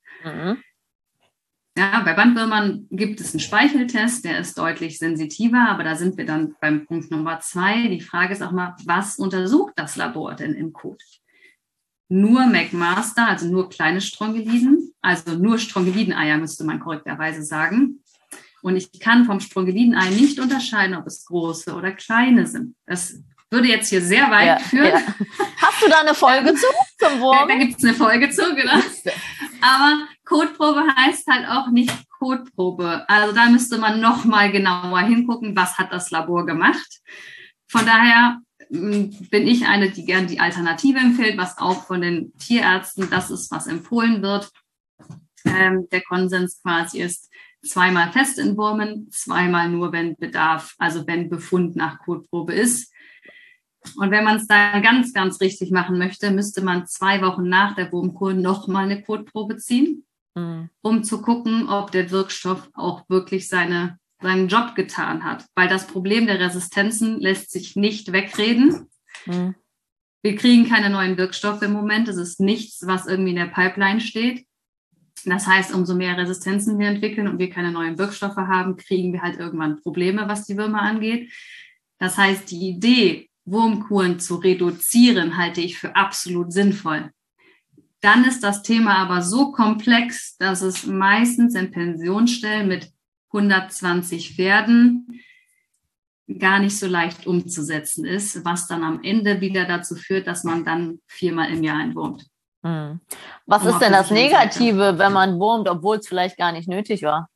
Ja, bei Bandwürmern gibt es einen Speicheltest, der ist deutlich sensitiver, aber da sind wir dann beim Punkt Nummer 2. Die Frage ist auch mal, was untersucht das Labor denn im Kot? Nur McMaster, also nur kleine Strongeliden, also nur Strongeliden-Eier, müsste man korrekterweise sagen. Und ich kann vom Strongeliden-Ei nicht unterscheiden, ob es große oder kleine sind. Das würde jetzt hier sehr weit führen. Ja.
Hast du da eine Folge zum Wurm?
Da gibt es eine Folge zu, genau. Aber Kotprobe heißt halt auch nicht Kotprobe. Also da müsste man noch mal genauer hingucken, was hat das Labor gemacht. Von daher bin ich eine, die gern die Alternative empfiehlt, was auch von den Tierärzten das ist, was empfohlen wird. Der Konsens quasi ist, 2-mal fest entwurmen, 2-mal nur, wenn Bedarf, also wenn Befund nach Kotprobe ist. Und wenn man es dann ganz, ganz richtig machen möchte, müsste man 2 Wochen nach der Wurmkur nochmal eine Kotprobe ziehen, um zu gucken, ob der Wirkstoff auch wirklich seinen Job getan hat. Weil das Problem der Resistenzen lässt sich nicht wegreden. Wir kriegen keine neuen Wirkstoffe im Moment. Es ist nichts, was irgendwie in der Pipeline steht. Das heißt, umso mehr Resistenzen wir entwickeln und wir keine neuen Wirkstoffe haben, kriegen wir halt irgendwann Probleme, was die Würmer angeht. Das heißt, die Idee, Wurmkuren zu reduzieren, halte ich für absolut sinnvoll. Dann ist das Thema aber so komplex, dass es meistens in Pensionsstellen mit 120 Pferden gar nicht so leicht umzusetzen ist, was dann am Ende wieder dazu führt, dass man dann 4-mal im Jahr entwurmt.
Was ist denn das Negative, wenn man wurmt, obwohl es vielleicht gar nicht nötig war?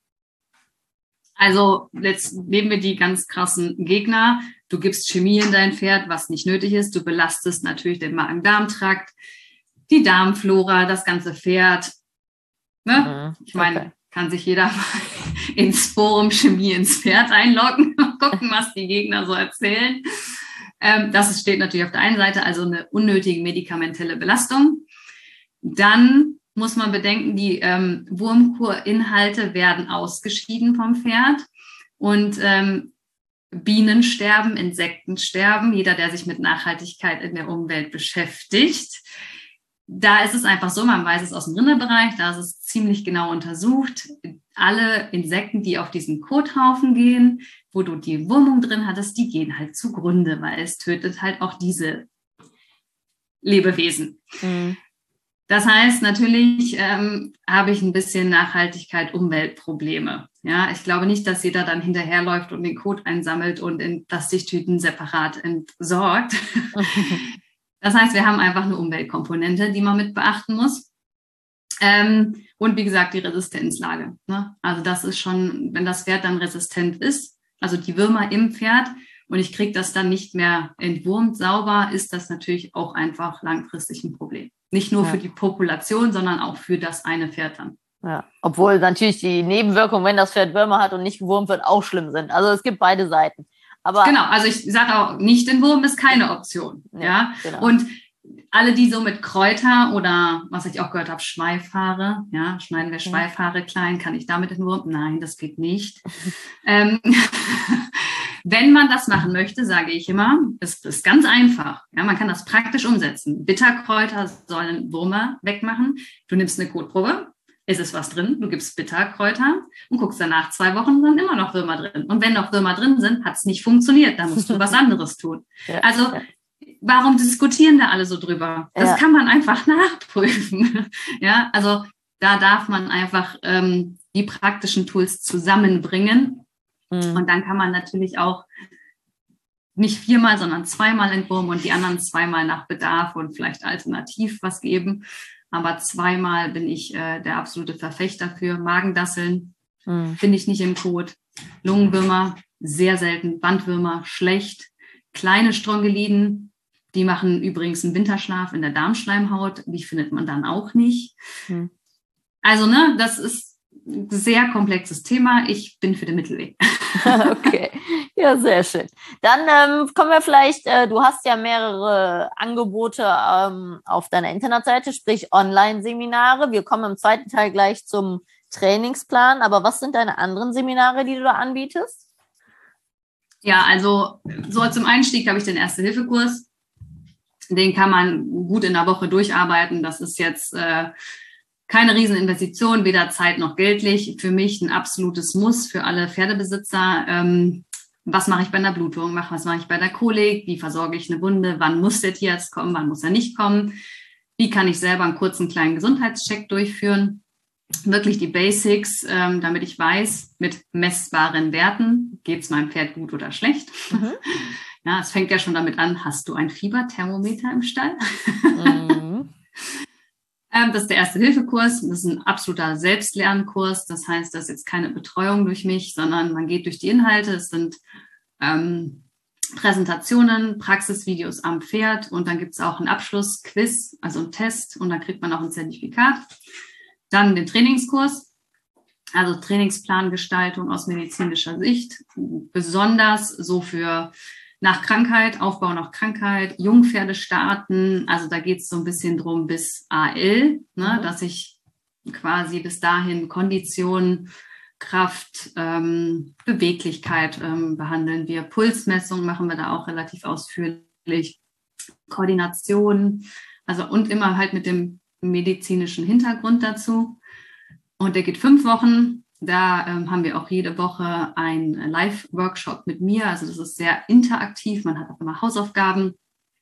Also jetzt nehmen wir die ganz krassen Gegner. Du gibst Chemie in dein Pferd, was nicht nötig ist. Du belastest natürlich den Magen-Darm-Trakt, die Darmflora, das ganze Pferd. Ne? Ich meine, kann sich jeder mal ins Forum Chemie ins Pferd einloggen und gucken, was die Gegner so erzählen. Das steht natürlich auf der einen Seite, also eine unnötige medikamentelle Belastung. Dann muss man bedenken, die Wurmkurinhalte werden ausgeschieden vom Pferd und Bienen sterben, Insekten sterben. Jeder, der sich mit Nachhaltigkeit in der Umwelt beschäftigt, da ist es einfach so, man weiß es aus dem Rinderbereich, da ist es ziemlich genau untersucht. Alle Insekten, die auf diesen Kothaufen gehen, wo du die Wurmung drin hattest, die gehen halt zugrunde, weil es tötet halt auch diese Lebewesen. Das heißt, natürlich habe ich ein bisschen Nachhaltigkeit, Umweltprobleme. Ja, ich glaube nicht, dass jeder dann hinterherläuft und den Kot einsammelt und in Plastiktüten separat entsorgt. Das heißt, wir haben einfach eine Umweltkomponente, die man mit beachten muss. Und wie gesagt, die Resistenzlage. Ne? Also das ist schon, wenn das Pferd dann resistent ist, also die Würmer im Pferd, und ich kriege das dann nicht mehr entwurmt sauber, ist das natürlich auch einfach langfristig ein Problem. Nicht nur für die Population, sondern auch für das eine Pferd dann.
Ja, obwohl natürlich die Nebenwirkungen, wenn das Pferd Würmer hat und nicht gewurmt wird, auch schlimm sind. Also es gibt beide Seiten. Aber
genau, also ich sage auch, nicht entwurmen ist keine Option. Ja, genau. Und alle, die so mit Kräuter oder, was ich auch gehört habe, Schweifhaare, ja, schneiden wir Schweifhaare klein, kann ich damit entwurmen? Nein, das geht nicht. Wenn man das machen möchte, sage ich immer, es ist ganz einfach. Ja, man kann das praktisch umsetzen. Bitterkräuter sollen Würmer wegmachen. Du nimmst eine Kotprobe, ist es was drin, du gibst Bitterkräuter und guckst danach 2 Wochen, sind immer noch Würmer drin. Und wenn noch Würmer drin sind, hat es nicht funktioniert, dann musst du was anderes tun. Also warum diskutieren da alle so drüber? Das kann man einfach nachprüfen. Ja, also da darf man einfach die praktischen Tools zusammenbringen. Und dann kann man natürlich auch nicht 4-mal, sondern 2-mal entwurmen und die anderen 2-mal nach Bedarf und vielleicht alternativ was geben. Aber 2-mal bin ich der absolute Verfechter für. Magendasseln finde ich nicht im Kot. Lungenwürmer, sehr selten. Bandwürmer, schlecht. Kleine Strongeliden, die machen übrigens einen Winterschlaf in der Darmschleimhaut. Die findet man dann auch nicht. Also, ne, das ist sehr komplexes Thema. Ich bin für den Mittelweg.
Okay, ja, sehr schön. Dann kommen wir vielleicht, du hast ja mehrere Angebote auf deiner Internetseite, sprich Online-Seminare. Wir kommen im zweiten Teil gleich zum Trainingsplan, aber was sind deine anderen Seminare, die du da anbietest?
Ja, also so zum Einstieg habe ich den Erste-Hilfe-Kurs. Den kann man gut in der Woche durcharbeiten. Das ist jetzt keine Rieseninvestition, weder Zeit noch geldlich. Für mich ein absolutes Muss für alle Pferdebesitzer. Was mache ich bei einer Blutung? Was mache ich bei der Kolik? Wie versorge ich eine Wunde? Wann muss der Tierarzt kommen? Wann muss er nicht kommen? Wie kann ich selber einen kurzen kleinen Gesundheitscheck durchführen? Wirklich die Basics, damit ich weiß, mit messbaren Werten, geht es meinem Pferd gut oder schlecht. Mhm. Ja, es fängt ja schon damit an, hast du ein Fieberthermometer im Stall? Mhm. Das ist der Erste-Hilfe-Kurs. Das ist ein absoluter Selbstlernkurs. Das heißt, das ist jetzt keine Betreuung durch mich, sondern man geht durch die Inhalte. Es sind Präsentationen, Praxisvideos am Pferd und dann gibt es auch einen Abschlussquiz, also einen Test und dann kriegt man auch ein Zertifikat. Dann den Trainingskurs, also Trainingsplangestaltung aus medizinischer Sicht, besonders so für nach Krankheit, Aufbau nach Krankheit, Jungpferde starten, also da geht es so ein bisschen drum bis AL, ne, dass ich quasi bis dahin Kondition, Kraft, Beweglichkeit behandeln wir. Pulsmessung machen wir da auch relativ ausführlich, Koordination, also und immer halt mit dem medizinischen Hintergrund dazu. Und der geht 5 Wochen. Da haben wir auch jede Woche einen Live-Workshop mit mir. Also das ist sehr interaktiv. Man hat auch immer Hausaufgaben.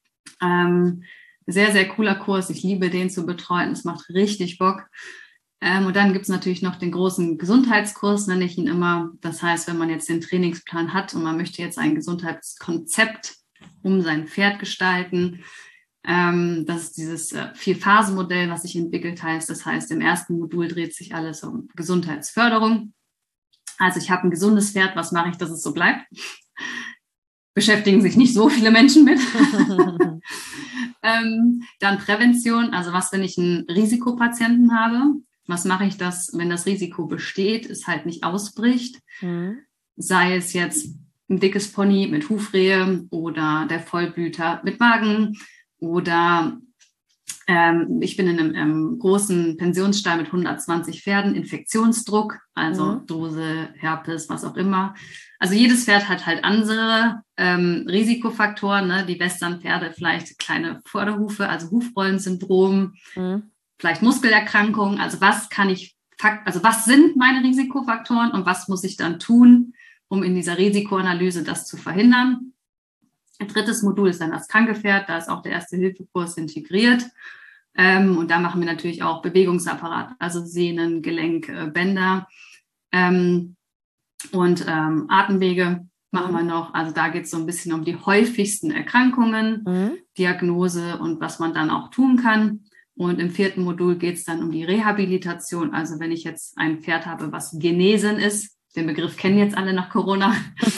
Sehr, sehr cooler Kurs. Ich liebe den zu betreuen. Es macht richtig Bock. Und dann gibt es natürlich noch den großen Gesundheitskurs, nenne ich ihn immer. Das heißt, wenn man jetzt den Trainingsplan hat und man möchte jetzt ein Gesundheitskonzept um sein Pferd gestalten, das ist dieses 4-Phasen-Modell, was sich entwickelt heißt. Das heißt, im ersten Modul dreht sich alles um Gesundheitsförderung. Also ich habe ein gesundes Pferd, was mache ich, dass es so bleibt? Beschäftigen sich nicht so viele Menschen mit. Dann Prävention, also was, wenn ich einen Risikopatienten habe? Was mache ich, dass, wenn das Risiko besteht, es halt nicht ausbricht? Sei es jetzt ein dickes Pony mit Hufrehe oder der Vollblüter mit Magen. Oder ich bin in einem großen Pensionsstall mit 120 Pferden, Infektionsdruck, also Dose, Herpes, was auch immer. Also jedes Pferd hat halt andere Risikofaktoren, ne? Die Westernpferde vielleicht kleine Vorderhufe, also Hufrollensyndrom, vielleicht Muskelerkrankungen. Also was sind meine Risikofaktoren und was muss ich dann tun, um in dieser Risikoanalyse das zu verhindern? Ein drittes Modul ist dann das kranke Pferd, da ist auch der Erste-Hilfe-Kurs integriert. Und da machen wir natürlich auch Bewegungsapparat, also Sehnen, Gelenk, Bänder und Atemwege machen wir noch. Also da geht es so ein bisschen um die häufigsten Erkrankungen, Diagnose und was man dann auch tun kann. Und im 4. Modul geht es dann um die Rehabilitation. Also wenn ich jetzt ein Pferd habe, was genesen ist, den Begriff kennen jetzt alle nach Corona,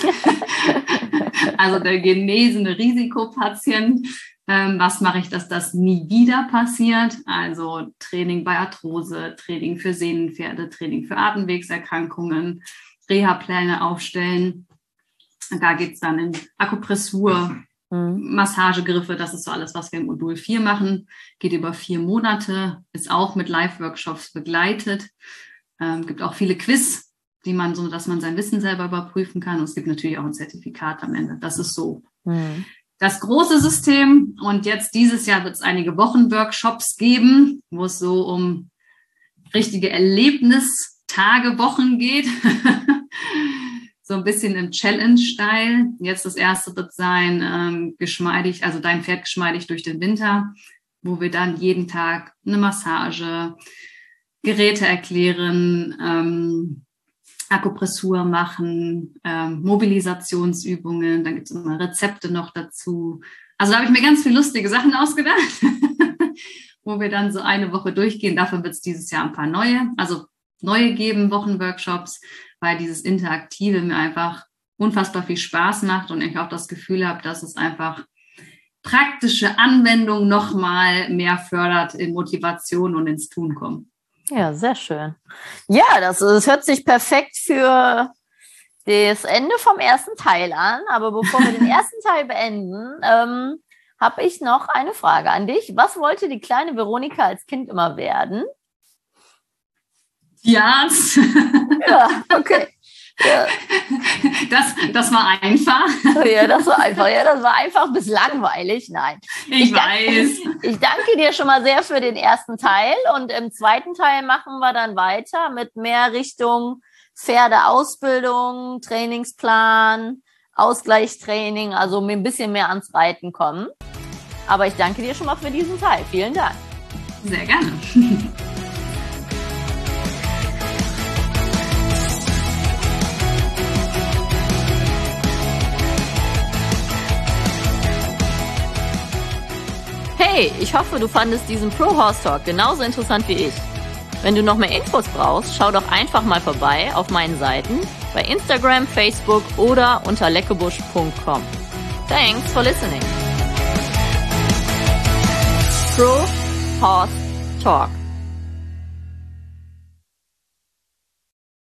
also der genesene Risikopatient. Was mache ich, dass das nie wieder passiert? Also Training bei Arthrose, Training für Sehnenpferde, Training für Atemwegserkrankungen, Reha-Pläne aufstellen. Da geht es dann in Akupressur, Massagegriffe, das ist so alles, was wir im Modul 4 machen. Geht über 4 Monate, ist auch mit Live-Workshops begleitet. Gibt auch viele Quiz, die man so, dass man sein Wissen selber überprüfen kann. Und es gibt natürlich auch ein Zertifikat am Ende. Das ist so das große System. Und jetzt dieses Jahr wird es einige Wochenworkshops geben, wo es so um richtige Erlebnistage, Wochen geht. So ein bisschen im Challenge-Style. Jetzt das erste wird sein, geschmeidig, also dein Pferd geschmeidig durch den Winter, wo wir dann jeden Tag eine Massage, Geräte erklären, Akupressur machen, Mobilisationsübungen, dann gibt es immer Rezepte noch dazu. Also da habe ich mir ganz viele lustige Sachen ausgedacht, wo wir dann so eine Woche durchgehen. Dafür wird es dieses Jahr ein paar neue geben, Wochenworkshops, weil dieses Interaktive mir einfach unfassbar viel Spaß macht und ich auch das Gefühl habe, dass es einfach praktische Anwendung nochmal mehr fördert in Motivation und ins Tun kommen.
Ja, sehr schön. Ja, das hört sich perfekt für das Ende vom ersten Teil an. Aber bevor wir den ersten Teil beenden, habe ich noch eine Frage an dich. Was wollte die kleine Veronika als Kind immer werden?
Tierarzt.
Ja, okay. Ja.
Das war einfach.
Ja, das war einfach. Ja, das war einfach bis langweilig. Nein.
Ich weiß.
Ich danke dir schon mal sehr für den ersten Teil. Und im zweiten Teil machen wir dann weiter mit mehr Richtung Pferdeausbildung, Trainingsplan, Ausgleichstraining, also ein bisschen mehr ans Reiten kommen. Aber ich danke dir schon mal für diesen Teil. Vielen Dank.
Sehr gerne.
Hey, ich hoffe, du fandest diesen Pro Horse Talk genauso interessant wie ich. Wenn du noch mehr Infos brauchst, schau doch einfach mal vorbei auf meinen Seiten bei Instagram, Facebook oder unter leckebusch.com. Thanks for listening. Pro Horse Talk.